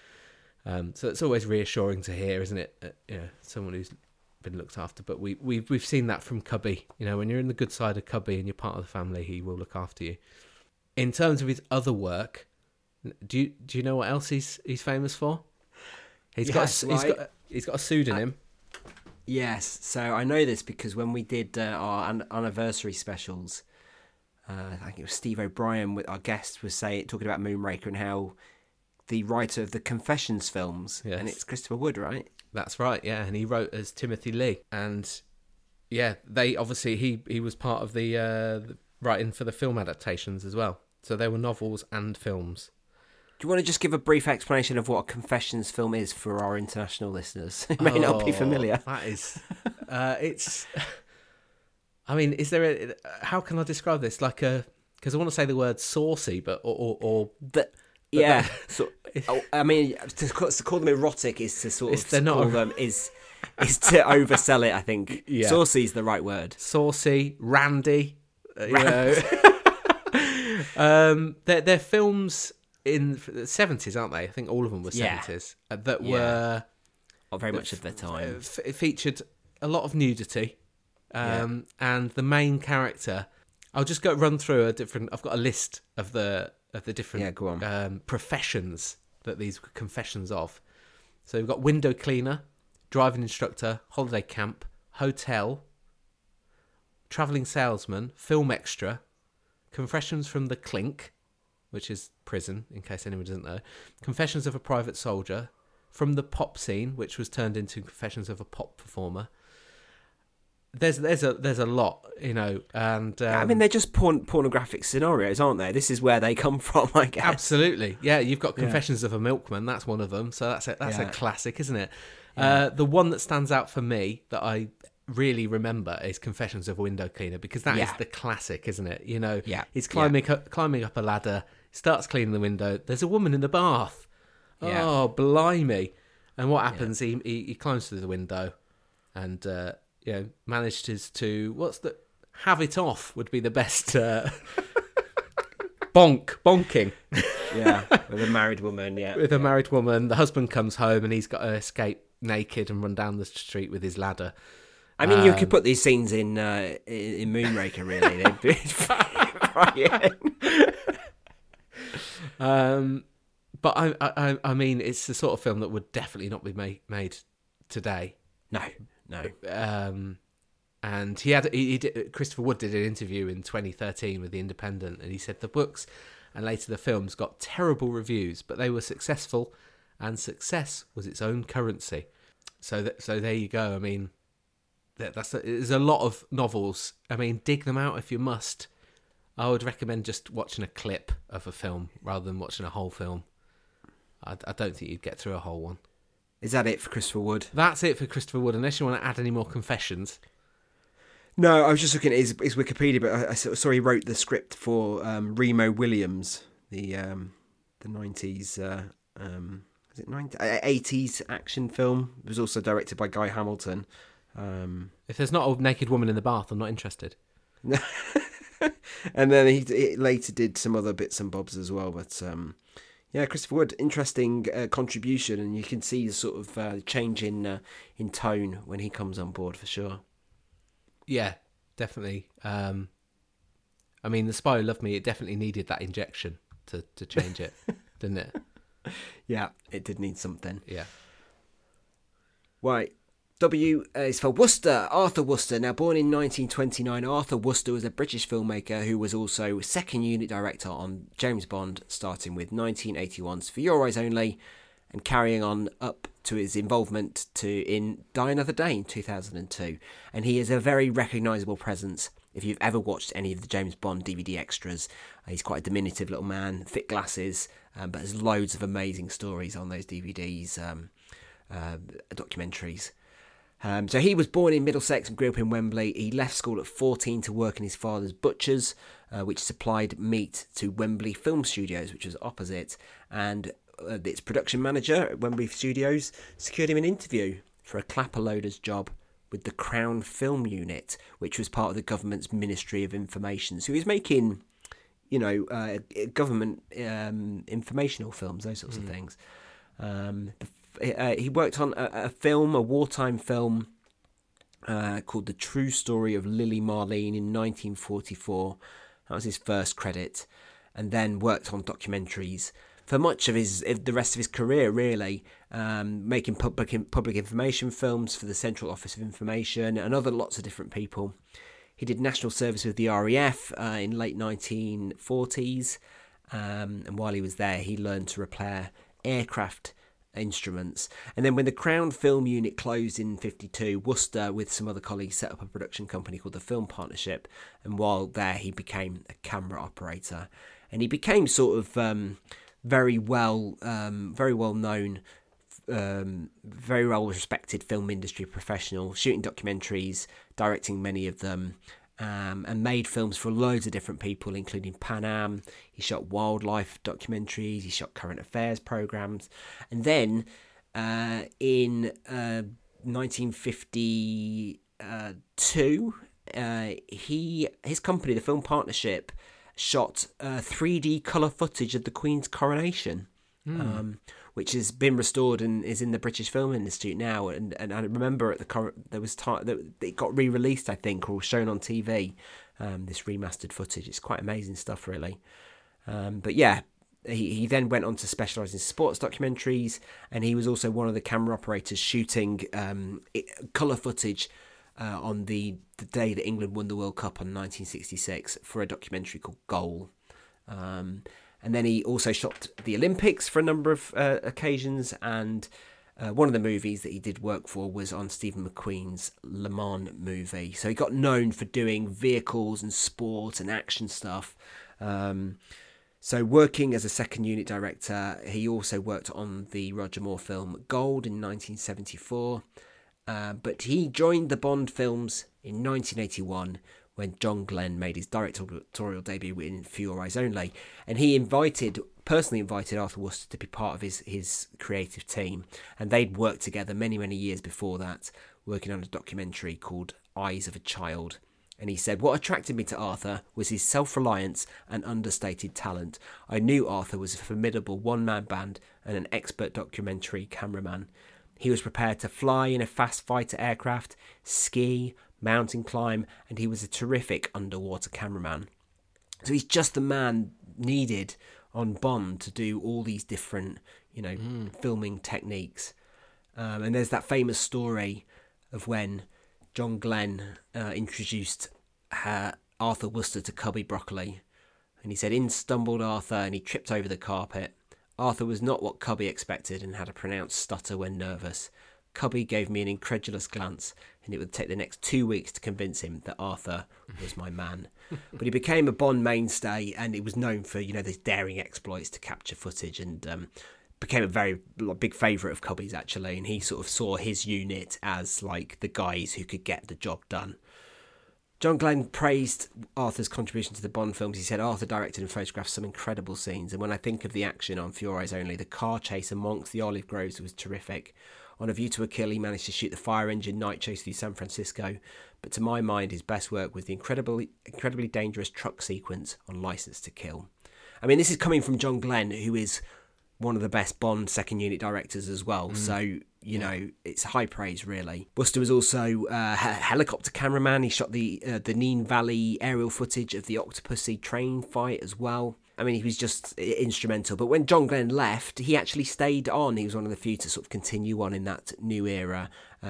So it's always reassuring to hear, isn't it? Someone who's been looked after. But we've seen that from Cubby. When you're in the good side of Cubby and you're part of the family, he will look after you. In terms of his other work, do you know what else he's famous for? He's got a pseudonym. Yes, so I know this because when we did our anniversary specials, I think it was Steve O'Brien, with our guest, was talking about Moonraker and how the writer of the Confessions films, and it's Christopher Wood, right? That's right, yeah, and he wrote as Timothy Lee, and they obviously he was part of the writing for the film adaptations as well. So there were novels and films. Do you want to just give a brief explanation of what a Confessions film is for our international listeners who may not be familiar? That is, it's. I mean, is there how can I describe this? Because I want to say the word saucy, but So, I mean, to call them erotic is to sort of call them is to oversell it. I think saucy is the right word. Saucy, randy. They're films in the 70s, aren't they? I think all of them were 70s that were very much of their time. It featured a lot of nudity. And the main character, I'll just run through I've got a list of the different professions that these were confessions of. So we've got window cleaner, driving instructor, holiday camp, hotel, travelling salesman, film extra, confessions from the clink, which is prison, in case anyone doesn't know, confessions of a private soldier, from the pop scene, which was turned into Confessions of a Pop Performer. There's a lot, you know, and I mean, they're just pornographic scenarios, aren't they? This is where they come from, I guess. Absolutely, yeah. You've got Confessions of a Milkman. That's one of them. So that's a classic, isn't it? Yeah. The one that stands out for me that I really remember is Confessions of a Window Cleaner, because that is the classic, isn't it? You know, he's climbing up a ladder, starts cleaning the window. There's a woman in the bath. Yeah. Oh, blimey! And what happens? Yeah. He climbs through the window, and manages to have it off would be the best bonking. Yeah, with a married woman. Yeah, with a married woman. The husband comes home and he's got to escape naked and run down the street with his ladder. I mean, you could put these scenes in Moonraker, really. They'd be but I mean, it's the sort of film that would definitely not be made today. No. And Christopher Wood did an interview in 2013 with The Independent, and he said the books and later the films got terrible reviews, but they were successful, and success was its own currency. So there you go. I mean, there's a lot of novels. I mean, dig them out if you must. I would recommend just watching a clip of a film rather than watching a whole film. I don't think you'd get through a whole one. Is that it for Christopher Wood? That's it for Christopher Wood, unless you want to add any more confessions. No, I was just looking at his Wikipedia, but I saw he wrote the script for Remo Williams, the 90s, is it 80s action film. It was also directed by Guy Hamilton. If there's not a naked woman in the bath, I'm not interested. And then he later did some other bits and bobs as well, but... Yeah, Christopher Wood, interesting contribution, and you can see the sort of change in tone when he comes on board, for sure. Yeah, definitely. I mean, The Spy Who Loved Me, it definitely needed that injection to change it, didn't it? Yeah, it did need something. Yeah. Right. W is for Worcester, Arthur Worcester. Now, born in 1929, Arthur Worcester was a British filmmaker who was also second unit director on James Bond, starting with 1981's For Your Eyes Only, and carrying on up to his involvement in Die Another Day in 2002. And he is a very recognisable presence if you've ever watched any of the James Bond DVD extras. He's quite a diminutive little man, thick glasses, but there's loads of amazing stories on those DVDs, documentaries. So he was born in Middlesex and grew up in Wembley. He left school at 14 to work in his father's butcher's, which supplied meat to Wembley Film Studios, which was opposite. And its production manager at Wembley Studios secured him an interview for a clapper loader's job with the Crown Film Unit, which was part of the government's Ministry of Information. So he was making, government informational films, those sorts of things. He worked on a wartime film called The True Story of Lily Marlene in 1944. That was his first credit, and then worked on documentaries for much of the rest of his career, really, making public information films for the Central Office of Information and lots of different people. He did national service with the RAF in late 1940s, and while he was there, he learned to repair aircraft instruments. And then when the Crown Film Unit closed in 1952, Worcester with some other colleagues set up a production company called the Film Partnership, and while there he became a camera operator, and he became sort of very well known, very well respected film industry professional, shooting documentaries, directing many of them, and made films for loads of different people, including Pan Am. He shot wildlife documentaries, he shot current affairs programs, and then in 1952, his company, the Film Partnership, shot 3D colour footage of the Queen's coronation, which has been restored and is in the British Film Institute now. And I remember there was time that it got re-released, I think, or shown on TV. This remastered footage. It's quite amazing stuff, really. But yeah, he then went on to specialise in sports documentaries, and he was also one of the camera operators shooting colour footage on the day that England won the World Cup in 1966 for a documentary called Goal. And then he also shot the Olympics for a number of occasions, and One of the movies that he did work for was on Stephen McQueen's Le Mans movie. So he got known for doing vehicles and sport and action stuff. So working as a second unit director, he also worked on the Roger Moore film Gold in 1974. But he joined the Bond films in 1981 when John Glenn made his directorial debut in For Your Eyes Only. And he personally invited Arthur Worcester to be part of his creative team. And they'd worked together many, many years before that, working on a documentary called Eyes of a Child. And he said, what attracted me to Arthur was his self-reliance and understated talent. I knew Arthur was a formidable one-man band and an expert documentary cameraman. He was prepared to fly in a fast fighter aircraft, ski, mountain climb, and he was a terrific underwater cameraman. So he's just the man needed on Bond to do all these different, filming techniques. And there's that famous story of when John Glenn introduced Arthur Worcester to Cubby Broccoli. And he said, in stumbled Arthur and he tripped over the carpet. Arthur was not what Cubby expected and had a pronounced stutter when nervous. Cubby gave me an incredulous glance, and it would take the next 2 weeks to convince him that Arthur was my man. But he became a Bond mainstay, and he was known for, these daring exploits to capture footage, and became a very big favourite of Cubby's, actually. And he sort of saw his unit as like the guys who could get the job done. John Glenn praised Arthur's contribution to the Bond films. He said Arthur directed and photographed some incredible scenes, and when I think of the action on For Your Eyes Only, the car chase amongst the olive groves was terrific. On A View to a Kill, he managed to shoot the fire engine night chase through San Francisco, but to my mind, his best work was the incredibly dangerous truck sequence on License to Kill. I mean, this is coming from John Glenn, who is one of the best Bond second unit directors as well. So, it's high praise, really. Worcester was also a helicopter cameraman. He shot the Neen Valley aerial footage of the Octopussy train fight as well. I mean, he was just instrumental. But when John Glenn left, he actually stayed on. He was one of the few to sort of continue on in that new era.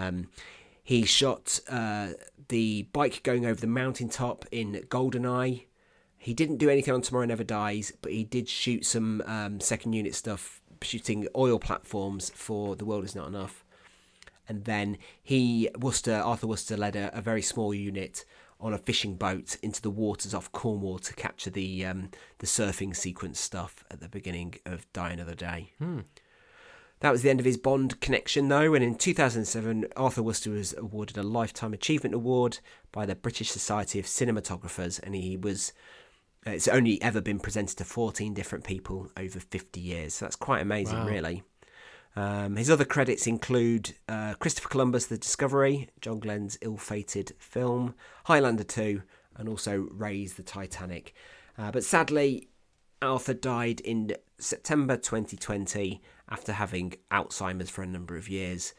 He shot the bike going over the mountaintop in GoldenEye. He didn't do anything on Tomorrow Never Dies, but he did shoot some second unit stuff, shooting oil platforms for The World Is Not Enough. And then Arthur Worcester led a very small unit on a fishing boat into the waters off Cornwall to capture the surfing sequence stuff at the beginning of Die Another Day. That was the end of his Bond connection, though, and in 2007, Arthur Worcester was awarded a Lifetime Achievement Award by the British Society of Cinematographers, and it's only ever been presented to 14 different people over 50 years, so that's quite amazing, really. His other credits include Christopher Columbus, The Discovery, John Glenn's ill-fated film, Highlander 2, and also Raise the Titanic. But sadly, Arthur died in September 2020 after having Alzheimer's for a number of years.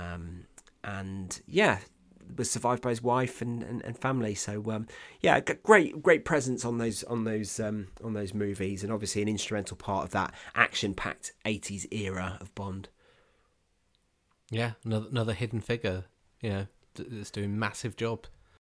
Was survived by his wife and family. So great presence on those movies, and obviously an instrumental part of that action-packed 80s era of Bond. Yeah, another hidden figure, that's doing a massive job.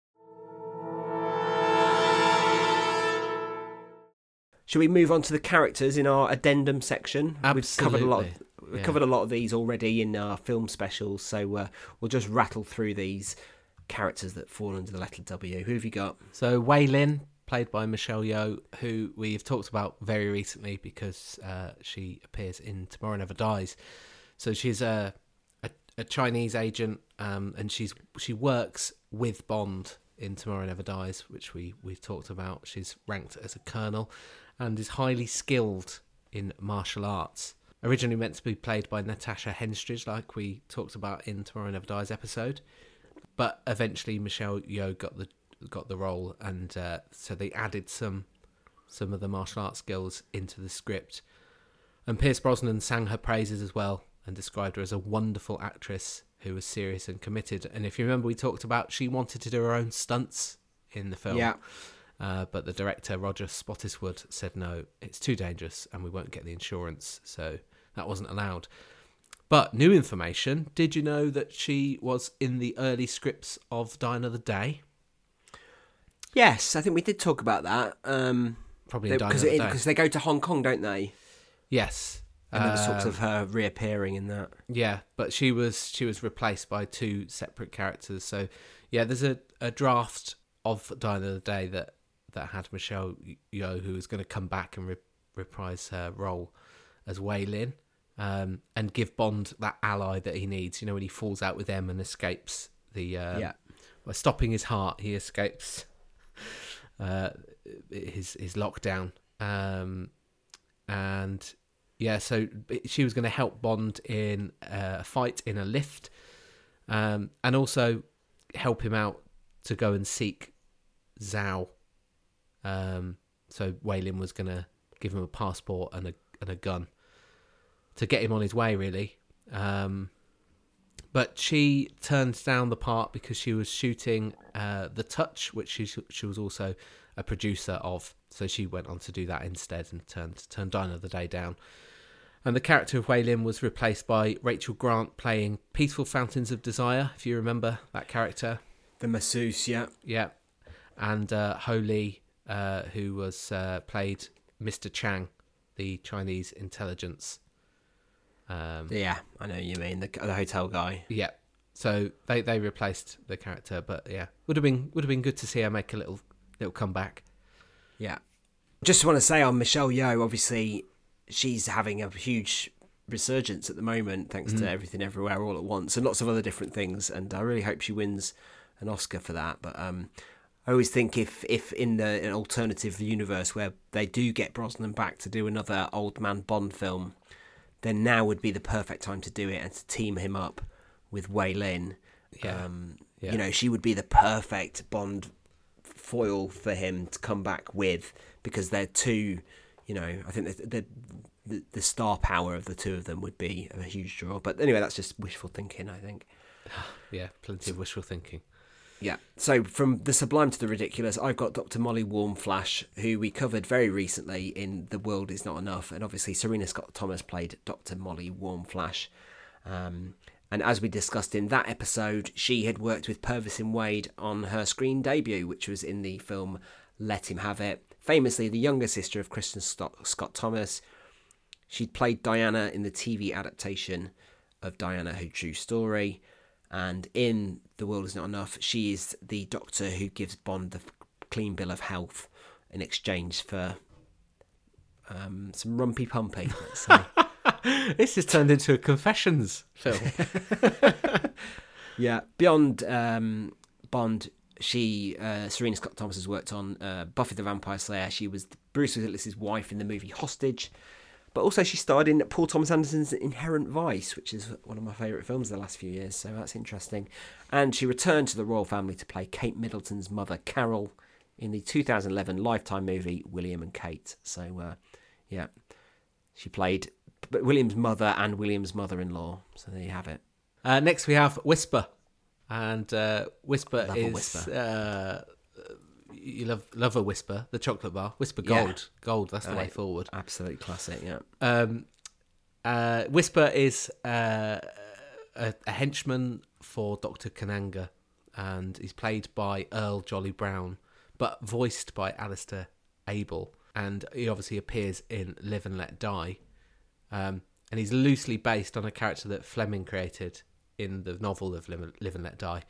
Shall we move on to the characters in our addendum section? Absolutely. We've covered a lot of these already in our film specials, so we'll just rattle through these characters that fall under the letter W. Who have you got? So Wei Lin, played by Michelle Yeoh, who we've talked about very recently because she appears in Tomorrow Never Dies. So she's a Chinese agent, and she works with Bond in Tomorrow Never Dies, which we've talked about. She's ranked as a colonel and is highly skilled in martial arts. Originally meant to be played by Natasha Henstridge, like we talked about in Tomorrow Never Dies episode, but eventually Michelle Yeoh got the role, and so they added some of the martial arts skills into the script. And Pierce Brosnan sang her praises as well and described her as a wonderful actress who was serious and committed. And if you remember, we talked about she wanted to do her own stunts in the film. Yeah. But the director, Roger Spottiswoode, said no, it's too dangerous and we won't get the insurance, so that wasn't allowed. But new information, did you know that she was in the early scripts of Die Another Day? Yes, I think we did talk about that. Probably in Die Another Day. Because they go to Hong Kong, don't they? Yes. And there was talks of her reappearing in that. Yeah, but she was replaced by 2 separate characters. So yeah, there's a draft of Die Another Day that had Michelle Yeoh, who was going to come back and reprise her role as Wei Lin, and give Bond that ally that he needs. You know, when he falls out with M and escapes by stopping his heart, he escapes his lockdown. And yeah, so she was going to help Bond in a fight in a lift, and also help him out to go and seek Zhao. So Wei Lin was going to give him a passport and a gun to get him on his way, really. But she turned down the part because she was shooting The Touch, which she was also a producer of. So she went on to do that instead and turned Die Another Day down. And the character of Wei Lin was replaced by Rachel Grant playing Peaceful Fountains of Desire, if you remember that character. The masseuse, yeah. Yeah. And Ho Lee, who was played Mr. Chang, the Chinese intelligence. Yeah, I know what you mean, the hotel guy. Yeah. So they replaced the character, but yeah, would have been good to see her make a little comeback. Yeah. Just want to say on Michelle Yeoh, obviously she's having a huge resurgence at the moment thanks to Everything Everywhere All at Once and lots of other different things, and I really hope she wins an Oscar for that. But I always think if in an alternative universe where they do get Brosnan back to do another old man Bond film, then now would be the perfect time to do it and to team him up with Wei Lin. Yeah. You know, she would be the perfect Bond foil for him to come back with, because they're two, you know, I think the star power of the two of them would be a huge draw. But anyway, that's just wishful thinking, I think. Yeah, plenty of wishful thinking. Yeah, so from the sublime to the ridiculous, I've got Dr. Molly Warmflash, who we covered very recently in The World Is Not Enough, and obviously Serena Scott-Thomas played Dr. Molly Warmflash. And as we discussed in that episode, she had worked with Purvis Wade on her screen debut, which was in the film Let Him Have It. Famously the younger sister of Kristen Scott-Thomas. She'd played Diana in the TV adaptation of Diana, Her True Story. And in The World Is Not Enough, she is the doctor who gives Bond the clean bill of health in exchange for some rumpy-pumpy, let's say. This has turned into a confessions film. Yeah. Beyond Bond, Serena Scott-Thomas has worked on Buffy the Vampire Slayer. She was Bruce Willis's wife in the movie Hostage. But also she starred in Paul Thomas Anderson's Inherent Vice, which is one of my favourite films of the last few years, so that's interesting. And she returned to the royal family to play Kate Middleton's mother, Carol, in the 2011 Lifetime movie William and Kate. So, yeah, she played William's mother and William's mother-in-law, so there you have it. Next we have Whisper. And Whisper Love is... a Whisper. You love a Whisper, the chocolate bar. Whisper Gold. Yeah. Gold, that's the way forward. Absolute classic, yeah. Whisper is a henchman for Dr. Kananga, and he's played by Earl Jolly Brown, but voiced by Alistair Abel. And he obviously appears in Live and Let Die. And he's loosely based on a character that Fleming created in the novel of Live and Let Die.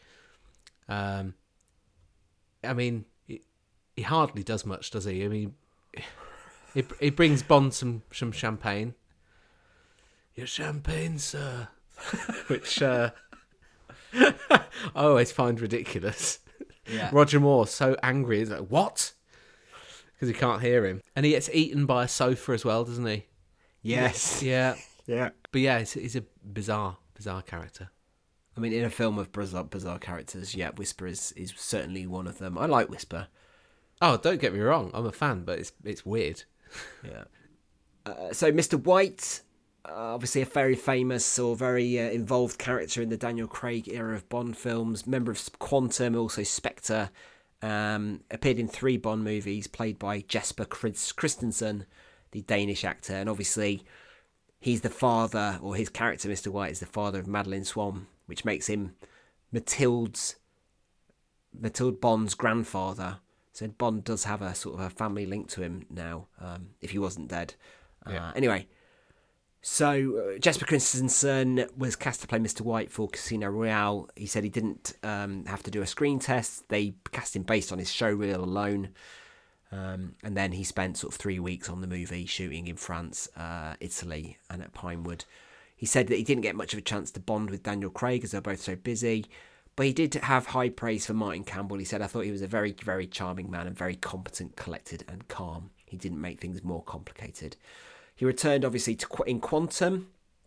I mean... He hardly does much, does he? I mean, he brings Bond some champagne. Your champagne, sir. Which I always find ridiculous. Yeah. Roger Moore so angry. He's like, what? Because he can't hear him. And he gets eaten by a sofa as well, doesn't he? Yes. Yeah. Yeah. But yeah, he's a bizarre character. I mean, in a film of bizarre characters, yeah, Whisper is certainly one of them. I like Whisper. Oh, don't get me wrong. I'm a fan, but it's weird. Yeah. So Mr. White, obviously a very famous or very involved character in the Daniel Craig era of Bond films, member of Quantum, also Spectre, appeared in 3 Bond movies, played by Jesper Christensen, the Danish actor, and obviously he's the father, or his character, Mr. White, is the father of Madeleine Swan, which makes him Mathilde Bond's grandfather. So Bond does have a sort of a family link to him now, if he wasn't dead. Yeah. Anyway, So Jesper Christensen was cast to play Mr. White for Casino Royale. He said he didn't have to do a screen test. They cast him based on his show reel alone. And then he spent sort of 3 weeks on the movie, shooting in France, Italy, and at Pinewood. He said that he didn't get much of a chance to bond with Daniel Craig as they're both so busy, but he did have high praise for Martin Campbell. He said, "I thought he was a very, very charming man and very competent, collected and calm. He didn't make things more complicated." He returned, obviously, in Quantum,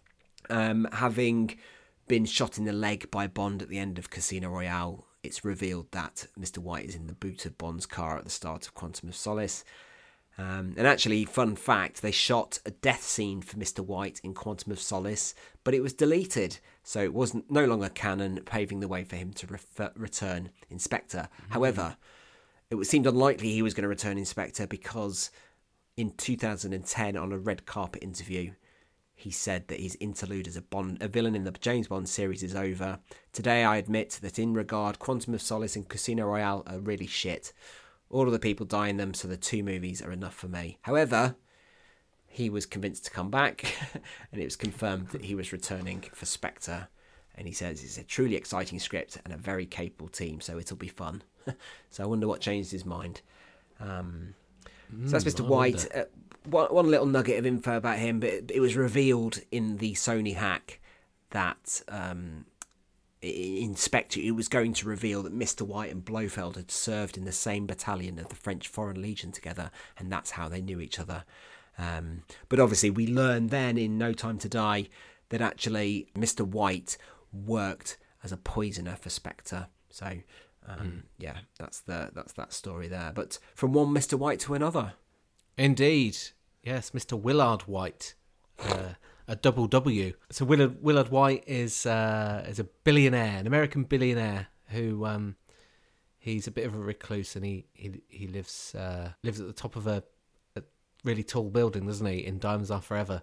having been shot in the leg by Bond at the end of Casino Royale. It's revealed that Mr. White is in the boot of Bond's car at the start of Quantum of Solace. And actually, fun fact, they shot a death scene for Mr. White in Quantum of Solace, but it was deleted, so it wasn't no longer canon, paving the way for him to return in Spectre. However, it seemed unlikely he was going to return in Spectre because in 2010, on a red carpet interview, he said that his interlude as a villain in the James Bond series is over. "Today I admit that in regard, Quantum of Solace and Casino Royale are really shit. All of the people die in them, so the 2 movies are enough for me." However, he was convinced to come back, and it was confirmed that he was returning for Spectre. And he says it's a truly exciting script and a very capable team, so it'll be fun. So I wonder what changed his mind. So that's Mr. White. One little nugget of info about him, but it was revealed in the Sony hack that in Spectre it was going to reveal that Mr. White and Blofeld had served in the same battalion of the French Foreign Legion together, and that's how they knew each other. But obviously we learned then in No Time to Die that actually Mr. White worked as a poisoner for Spectre. So yeah, that's that story there. But from one Mr. White to another. Indeed. Yes, Mr. Willard White. A double W. So Willard White is a billionaire, an American billionaire who he's a bit of a recluse, and he lives at the top of a really tall building, doesn't he? In Diamonds Are Forever.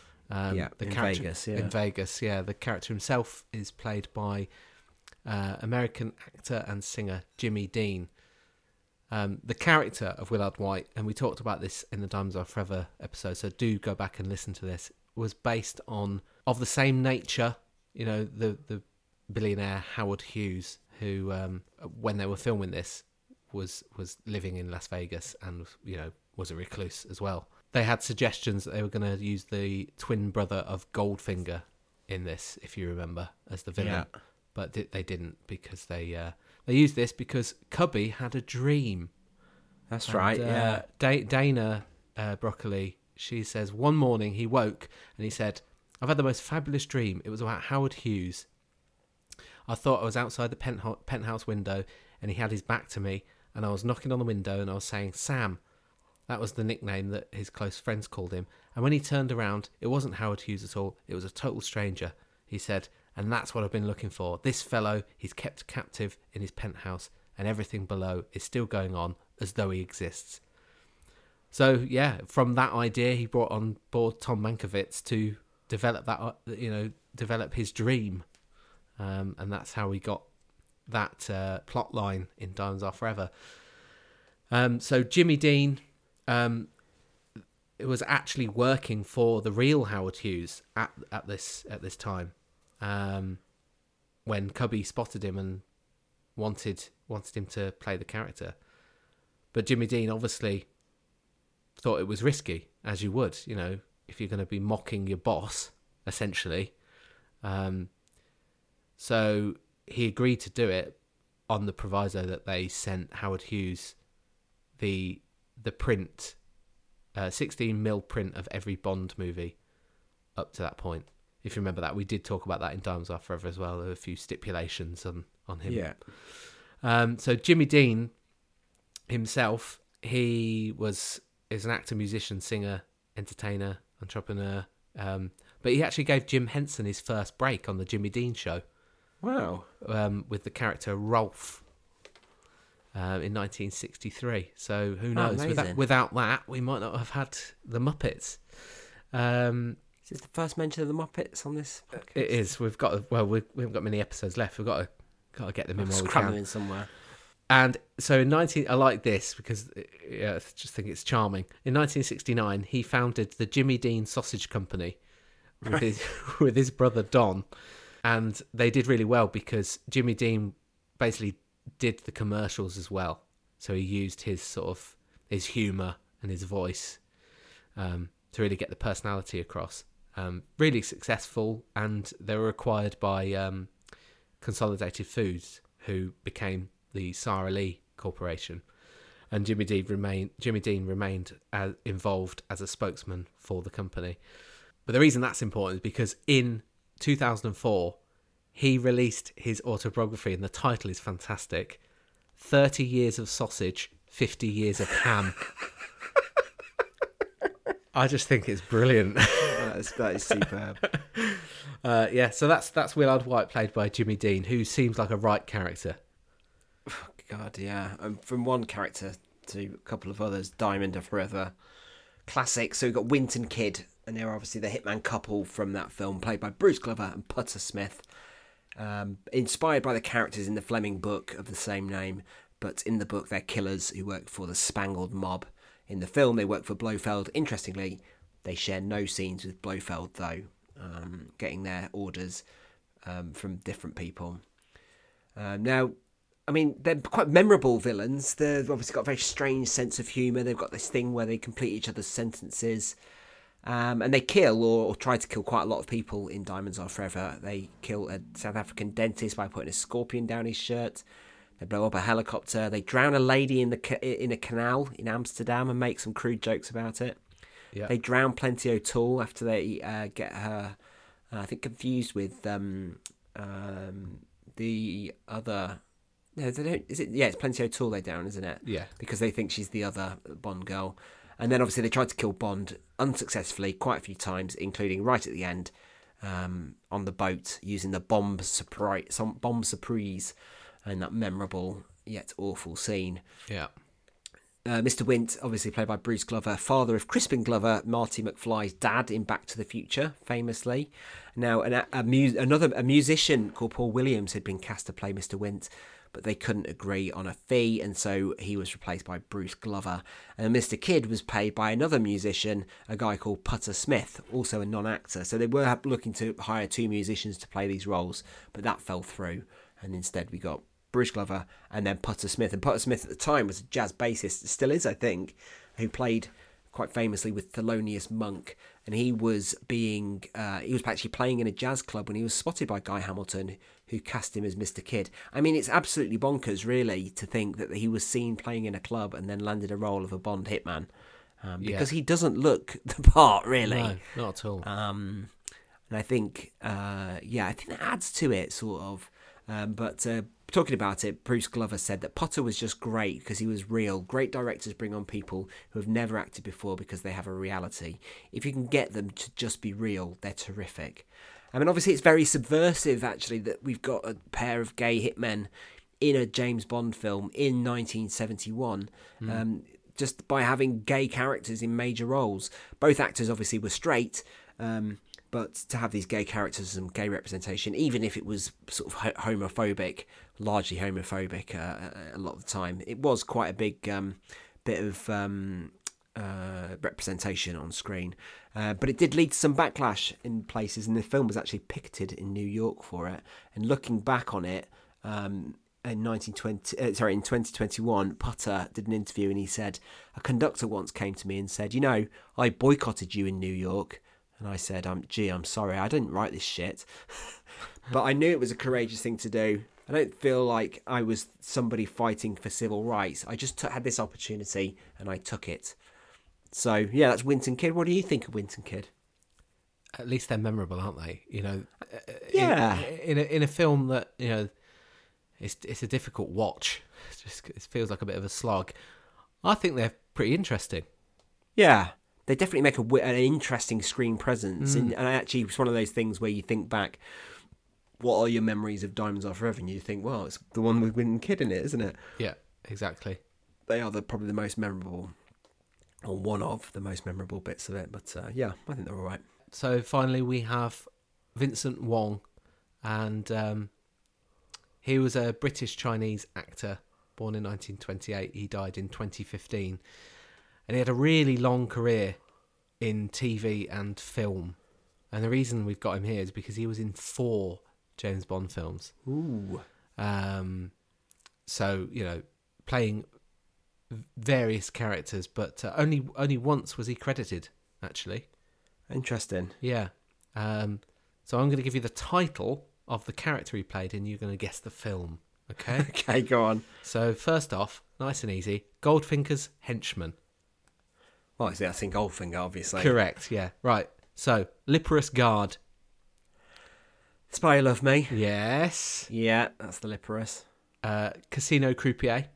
Vegas. In Vegas, yeah. The character himself is played by American actor and singer Jimmy Dean. The character of Willard White, and we talked about this in the Diamonds Are Forever episode, so do go back and listen to this, was based on, of the same nature, the billionaire Howard Hughes, who, when they were filming this, was living in Las Vegas and, was a recluse as well. They had suggestions that they were going to use the twin brother of Goldfinger in this, if you remember, as the villain. Yeah. But they didn't, because they used this because Cubby had a dream. That's right, yeah. Dana Broccoli, she says, one morning he woke and he said, "I've had the most fabulous dream. It was about Howard Hughes. I thought I was outside the penthouse window and he had his back to me, and I was knocking on the window and I was saying, 'Sam.' That was the nickname that his close friends called him. And when he turned around, it wasn't Howard Hughes at all. It was a total stranger," he said. "And that's what I've been looking for. This fellow, he's kept captive in his penthouse, and everything below is still going on as though he exists." So, yeah, from that idea, he brought on board Tom Mankiewicz to develop develop his dream. And that's how we got that plot line in Diamonds Are Forever. So Jimmy Dean was actually working for the real Howard Hughes at this time. When Cubby spotted him and wanted him to play the character. But Jimmy Dean obviously thought it was risky, as you would, if you're going to be mocking your boss, essentially. So he agreed to do it on the proviso that they sent Howard Hughes the print, 16mm print of every Bond movie up to that point. If you remember that, we did talk about that in Diamonds Are Forever as well. There were a few stipulations on him. Yeah. So Jimmy Dean himself, is an actor, musician, singer, entertainer, entrepreneur. But he actually gave Jim Henson his first break on the Jimmy Dean Show. Wow. With the character Rolf in 1963. So who knows? Without that, we might not have had the Muppets. Is this the first mention of the Muppets on this podcast? It is. We haven't got many episodes left. We've got to get them in while we cram can. them in somewhere. And so I like this because I just think it's charming. In 1969, he founded the Jimmy Dean Sausage Company, with his brother Don, and they did really well because Jimmy Dean basically did the commercials as well. So he used his humour and his voice to really get the personality across. Really successful, and they were acquired by Consolidated Foods, who became the Sara Lee Corporation. And Jimmy Dean remained involved as a spokesman for the company. But the reason that's important is because in 2004, he released his autobiography, and the title is fantastic. 30 Years of Sausage, 50 Years of Ham. I just think it's brilliant. That is superb. So that's Willard White, played by Jimmy Dean, who seems like a right character. Oh, God, yeah. From one character to a couple of others, Diamond Are Forever. Classic. So we've got Winton Kid, and they're obviously the hitman couple from that film, played by Bruce Glover and Putter Smith. Inspired by the characters in the Fleming book of the same name, but in the book they're killers who work for the Spangled Mob. In the film they work for Blofeld. Interestingly, they share no scenes with Blofeld though, getting their orders from different people. Now, I mean, they're quite memorable villains. They've obviously got a very strange sense of humour. They've got this thing where they complete each other's sentences. And they kill or try to kill quite a lot of people in Diamonds Are Forever. They kill a South African dentist by putting a scorpion down his shirt. They blow up a helicopter. They drown a lady in a canal in Amsterdam and make some crude jokes about it. Yeah. They drown Plenty O'Toole after they get her, I think, confused with the other. No, they don't. Is it? Yeah, it's Plenty O'Toole they down, isn't it? Yeah. Because they think she's the other Bond girl. And then obviously they tried to kill Bond unsuccessfully quite a few times, including right at the end on the boat using the bomb surprise and that memorable yet awful scene. Yeah. Mr. Wint, obviously played by Bruce Glover, father of Crispin Glover, Marty McFly's dad in Back to the Future, famously. Now, a musician called Paul Williams had been cast to play Mr. Wint, but they couldn't agree on a fee, and so he was replaced by Bruce Glover. And Mr. Kidd was played by another musician, a guy called Putter Smith, also a non-actor. So they were looking to hire two musicians to play these roles, but that fell through, and instead we got Bruce Glover and then Putter Smith. And Putter Smith at the time was a jazz bassist, still is, I think, who played quite famously with Thelonious Monk, and he was actually playing in a jazz club when he was spotted by Guy Hamilton, who cast him as Mr. Kidd. I mean, it's absolutely bonkers, really, to think that he was seen playing in a club and then landed a role of a Bond hitman, because he doesn't look the part, really. No, not at all. And I think, I think that adds to it, sort of. But talking about it, Bruce Glover said that Potter was just great because he was real. Great directors bring on people who have never acted before because they have a reality. If you can get them to just be real, they're terrific. I mean, obviously, it's very subversive, actually, that we've got a pair of gay hitmen in a James Bond film in 1971, just by having gay characters in major roles. Both actors, obviously, were straight, but to have these gay characters and gay representation, even if it was sort of homophobic, largely homophobic a lot of the time, it was quite a big bit of representation on screen. But it did lead to some backlash in places, and the film was actually picketed in New York for it. And looking back on it, in 2021, Potter did an interview and he said, a conductor once came to me and said, you know, I boycotted you in New York. And I said, I'm sorry, I didn't write this shit. But I knew it was a courageous thing to do. I don't feel like I was somebody fighting for civil rights. I just had this opportunity and I took it. So, yeah, that's Winton Kid. What do you think of Winton Kid? At least they're memorable, aren't they? You know, yeah. In a film that, you know, it's a difficult watch. It feels like a bit of a slog. I think they're pretty interesting. Yeah. They definitely make an interesting screen presence. And actually, it's one of those things where you think back, what are your memories of Diamonds Are Forever? And you think, well, it's the one with Winton Kid in it, isn't it? Yeah, exactly. They are probably the most memorable, or one of the most memorable bits of it. But yeah, I think they're all right. So finally, we have Vincent Wong. And he was a British-Chinese actor, born in 1928. He died in 2015. And he had a really long career in TV and film. And the reason we've got him here is because he was in 4 James Bond films. Ooh. So, playing various characters, but only once was he credited, actually. Interesting. Yeah. So I'm going to give you the title of the character he played, and you're going to guess the film. Okay? Okay, go on. So first off, nice and easy, Goldfinger's henchman. Well, that's in Goldfinger, obviously. Correct, yeah. Right. So, Liparus Guard. Spy Who Loved Me. Yes. Yeah, that's the Liparus. Casino Croupier.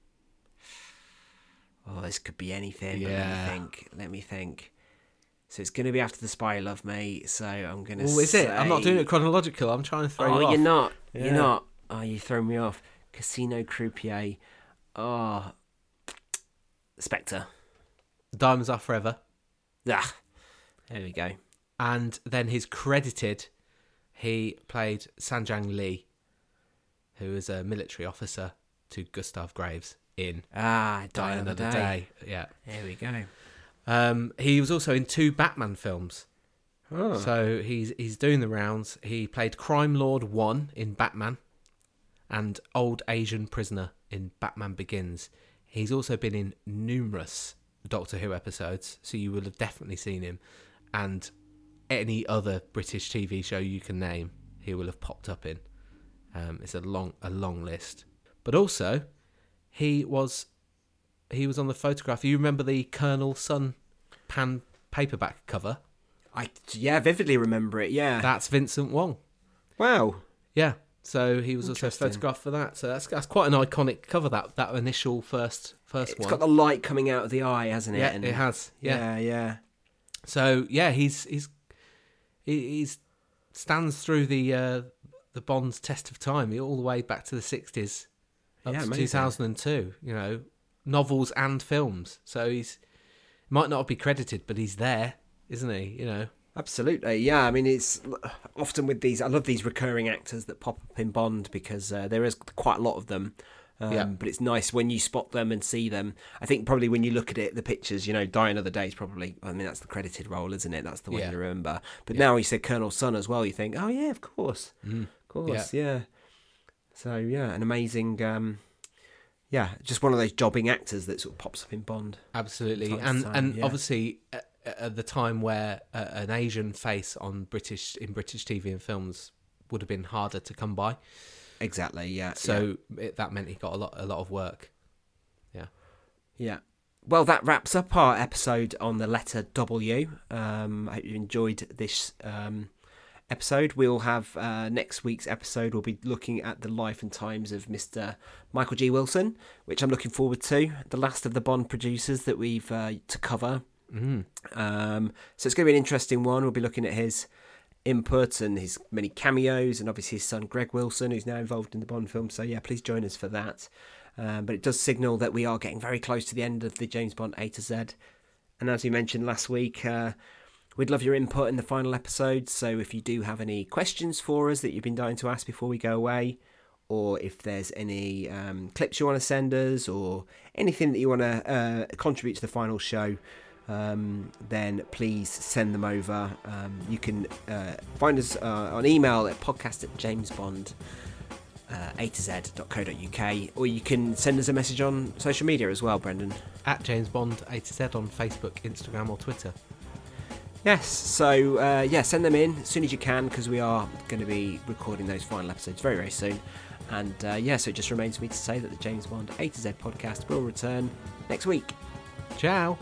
Oh, this could be anything. Yeah. Let me think. So it's going to be after The Spy Who Loved Me, so I'm going to say... is it? I'm not doing it chronological. I'm trying to throw you off. Oh, you're not. Yeah. You're not. Oh, you throw me off. Casino Croupier. Oh. Spectre. Diamonds Are Forever. Ah, there we go. And then he's credited, he played Sanjang Lee, who is a military officer to Gustav Graves in Die Another Day. Yeah. There we go. He was also in 2 Batman films. Oh. So he's doing the rounds. He played Crime Lord 1 in Batman and Old Asian Prisoner in Batman Begins. He's also been in numerous Doctor Who episodes, so you will have definitely seen him. And any other British TV show you can name, he will have popped up in. It's a long list. But also, he was on the photograph. You remember the Colonel Sun pan paperback cover? I vividly remember it. Yeah, That's Vincent Wong. Wow. Yeah. So he was also photographed for that. So that's quite an iconic cover. That initial first one. It's got the light coming out of the eye, hasn't it? Yeah, it has. Yeah. Yeah. So yeah, he's stands through the Bond's test of time all the way back to the 60s up to 2002. Novels and films. So he's might not be credited, but he's there, isn't he? Absolutely, yeah. I mean, it's often with these. I love these recurring actors that pop up in Bond because there is quite a lot of them. But it's nice when you spot them and see them. I think probably when you look at it, the pictures, Die Another Day is probably, that's the credited role, isn't it? That's the one you remember. But now you said Colonel Sun as well, you think, oh yeah, of course. Of course, yeah. So, yeah, an amazing, just one of those jobbing actors that sort of pops up in Bond. Absolutely. And obviously, at the time where an Asian face in British TV and films would have been harder to come by. Exactly, yeah. So that meant he got a lot of work. Yeah. Yeah. Well, that wraps up our episode on the letter W. I hope you enjoyed this episode. We'll have next week's episode. We'll be looking at the life and times of Mr. Michael G. Wilson, which I'm looking forward to. The last of the Bond producers that we've to cover. So it's going to be an interesting one. We'll be looking at his input and his many cameos, and obviously his son Greg Wilson, who's now involved in the Bond film. So yeah, please join us for that. But it does signal that we are getting very close to the end of the James Bond A to Z. And as we mentioned last week, we'd love your input in the final episode. So if you do have any questions for us that you've been dying to ask before we go away, or if there's any clips you want to send us, or anything that you want to contribute to the final show, then please send them over. You can find us on email at podcast@jamesbond.a2z.co.uk, or you can send us a message on social media as well, Brendan. At James Bond A2Z on Facebook, Instagram or Twitter. Yes, so send them in as soon as you can, because we are going to be recording those final episodes very, very soon. And so it just remains for me to say that the James Bond A to Z podcast will return next week. Ciao.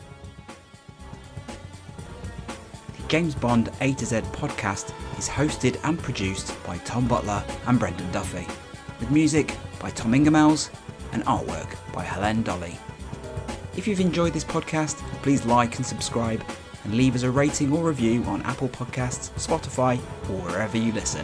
James Bond A to Z podcast is hosted and produced by Tom Butler and Brendan Duffy, with music by Tom Ingemels and artwork by Helen Dolly. If you've enjoyed this podcast, please like and subscribe and leave us a rating or review on Apple Podcasts, Spotify, or wherever you listen.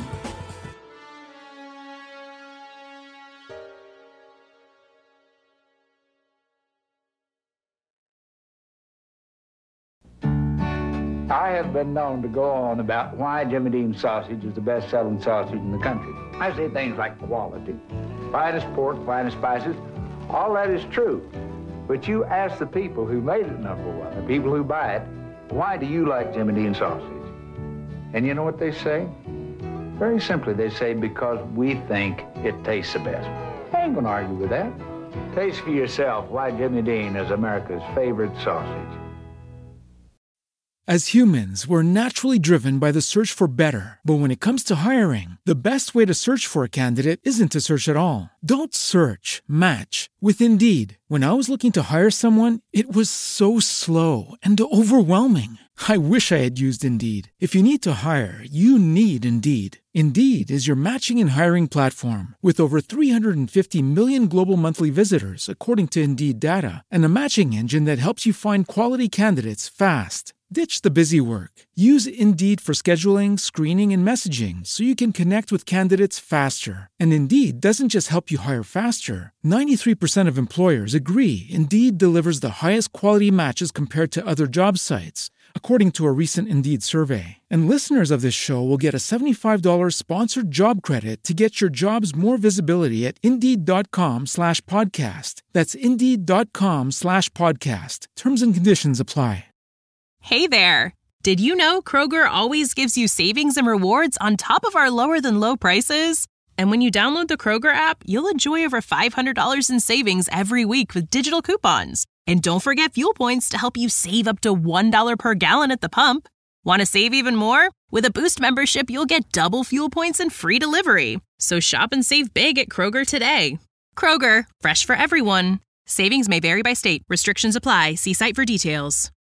I have been known to go on about why Jimmy Dean sausage is the best-selling sausage in the country. I say things like quality, finest pork, finest spices. All that is true. But you ask the people who made it number one, the people who buy it, why do you like Jimmy Dean sausage? And you know what they say? Very simply, they say, because we think it tastes the best. I ain't gonna argue with that. Taste for yourself why Jimmy Dean is America's favorite sausage. As humans, we're naturally driven by the search for better. But when it comes to hiring, the best way to search for a candidate isn't to search at all. Don't search, match with Indeed. When I was looking to hire someone, it was so slow and overwhelming. I wish I had used Indeed. If you need to hire, you need Indeed. Indeed is your matching and hiring platform with over 350 million global monthly visitors, according to Indeed data, and a matching engine that helps you find quality candidates fast. Ditch the busy work. Use Indeed for scheduling, screening, and messaging so you can connect with candidates faster. And Indeed doesn't just help you hire faster. 93% of employers agree Indeed delivers the highest quality matches compared to other job sites, according to a recent Indeed survey. And listeners of this show will get a $75 sponsored job credit to get your jobs more visibility at Indeed.com/podcast. That's Indeed.com/podcast. Terms and conditions apply. Hey there! Did you know Kroger always gives you savings and rewards on top of our lower-than-low prices? And when you download the Kroger app, you'll enjoy over $500 in savings every week with digital coupons. And don't forget fuel points to help you save up to $1 per gallon at the pump. Want to save even more? With a Boost membership, you'll get double fuel points and free delivery. So shop and save big at Kroger today. Kroger, fresh for everyone. Savings may vary by state. Restrictions apply. See site for details.